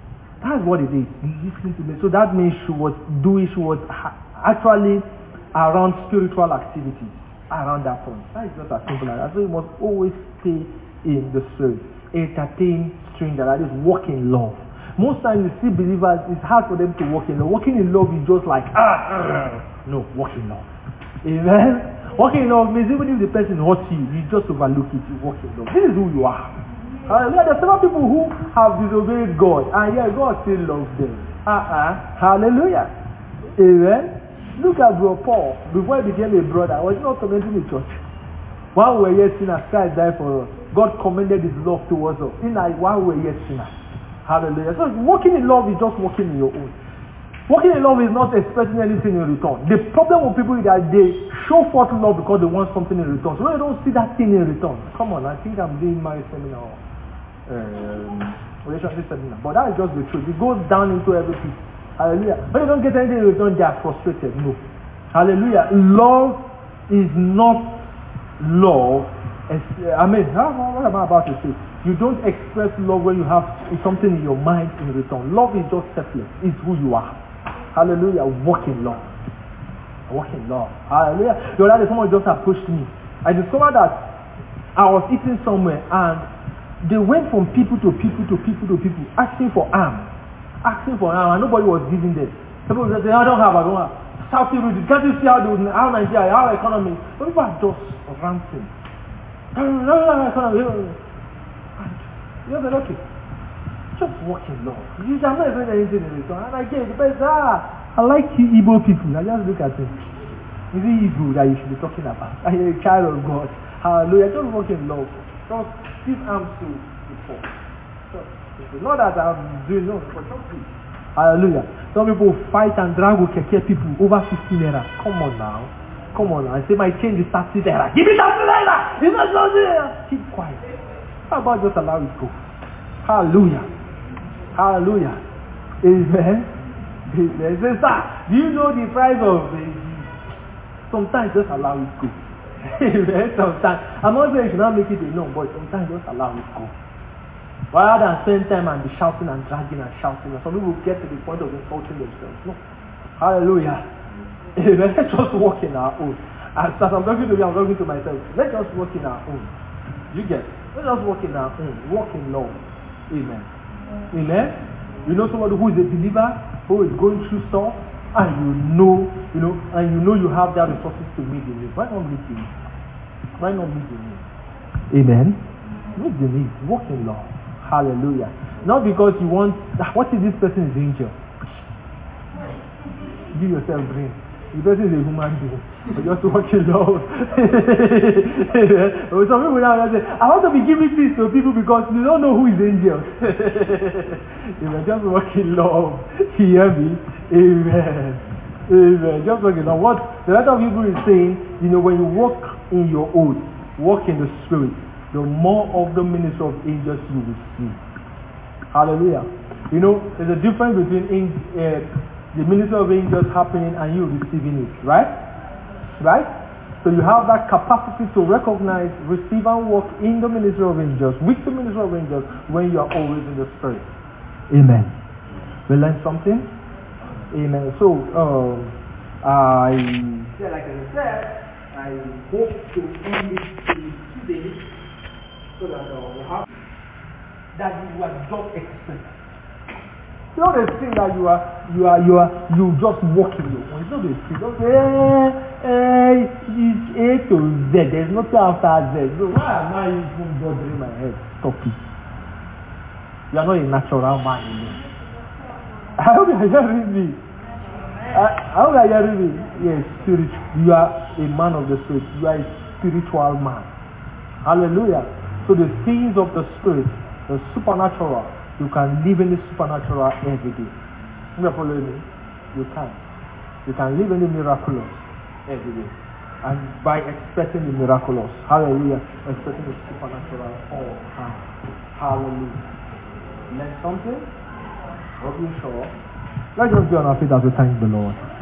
Speaker 1: That's what it is. Listen to me. So that means she was actually around spiritual activities around that point. That is just as simple as that. So you must always stay in the spirit. Entertain strangers. That is walk in love. Most times you see believers, it's hard for them to walk in love. Walking in love is just like no, walk in love. Amen. Walking in love means even if the person hurts you, you just overlook it. You walk in love. This is who you are. Hallelujah. There are several people who have disobeyed God, and yet God still loves them. Hallelujah. Amen. Look at Bro Paul. Before he became a brother, was he not commending the church? While we were yet sinners, Christ died for us. God commended his love towards us. While we were yet sinners. Hallelujah. So walking in love is just walking in your own. Walking in love is not expecting anything in return. The problem with people is that they show forth love because they want something in return. So when they don't see that thing in return, come on, I think I'm doing my seminar, relationship seminar. But that is just the truth. It goes down into everything. Hallelujah. When you don't get anything in return, they are frustrated. No. Hallelujah. Love is not love. What am I about to say? You don't express love when you have something in your mind in return. Love is just selfless. It's who you are. Hallelujah. Walk in love. Walk in love. Hallelujah. The other day someone just approached me. I discovered that I was eating somewhere and they went from people to people to people to people asking for alms. Asking for alms and nobody was giving them. People were saying, I don't have. South Africa, can't you see how Nigeria, our economy? But people are just ranting. You know, okay, just walk in love. I'm not doing anything in return. And I gave the best. I like you Igbo people. I just look at him. Is it Igbo that you should be talking about? Are you a child of God? Hallelujah. Just walk in love. Just give arms to the poor. Not that I'm doing no, but just do. Hallelujah. Some people fight and drag with keke people over 15 naira. Come on now. I say my change is 30 naira. Give me 30 naira. It's not 30 naira. Keep quiet. How about just allow it go? Hallelujah. Hallelujah. Amen. Amen. Say, sir, do you know the price of sometimes just allow it go. Amen. Sometimes. I'm not saying you should not make it a no, but sometimes just allow it go. Rather than spend time and be shouting and dragging and shouting. Some people get to the point of insulting themselves. No. Hallelujah. Amen. Let's just walk in our own. As I'm talking to you, I'm talking to myself. Let's just walk in our own. You get it? Let's just walk in our own. Walk in love. Amen. Amen. You know somebody who is a believer, who is going through stuff, and you have that resources to meet the need. Why not meet the need? Why not meet the need? Amen. Meet the need. Walk in love. Hallelujah. Not because you want. What if this person is angel? Give yourself dream. The person is a human being. But just walk in love. Some people now say, I want to be giving things to people because you don't know who is angel. If I just walk in love, hear me. Amen. Amen. Just walk in love. What the letter of Hebrew is saying, when you walk in your oath, walk in the spirit, the more of the ministry of angels you will see. Hallelujah. There's a difference between the ministry of angels happening and you receiving it, right? Right? So you have that capacity to recognize, receive and walk in the ministry of angels, with the ministry of angels, when you are always in the spirit. Amen. We learned something? Amen. So, I hope to end this today so that we have that you are just expressing. It's not a thing that you just walk in your own. It's not a thing. Don't say, it's A to Z. There's nothing after Z. So why am I even bothering my head? Stop it. You are not a natural man. I hope you are hearing me. I hope you are hearing me. Yes, spirit. You are a man of the spirit. You are a spiritual man. Hallelujah. So the things of the spirit, the supernatural, you can live in the supernatural every day. You are following me? You can. You can live in the miraculous every day. And by expecting the miraculous, hallelujah, expecting the supernatural all the time. Hallelujah. Learn something? Are you sure? Let's just be on our feet as we thank the Lord.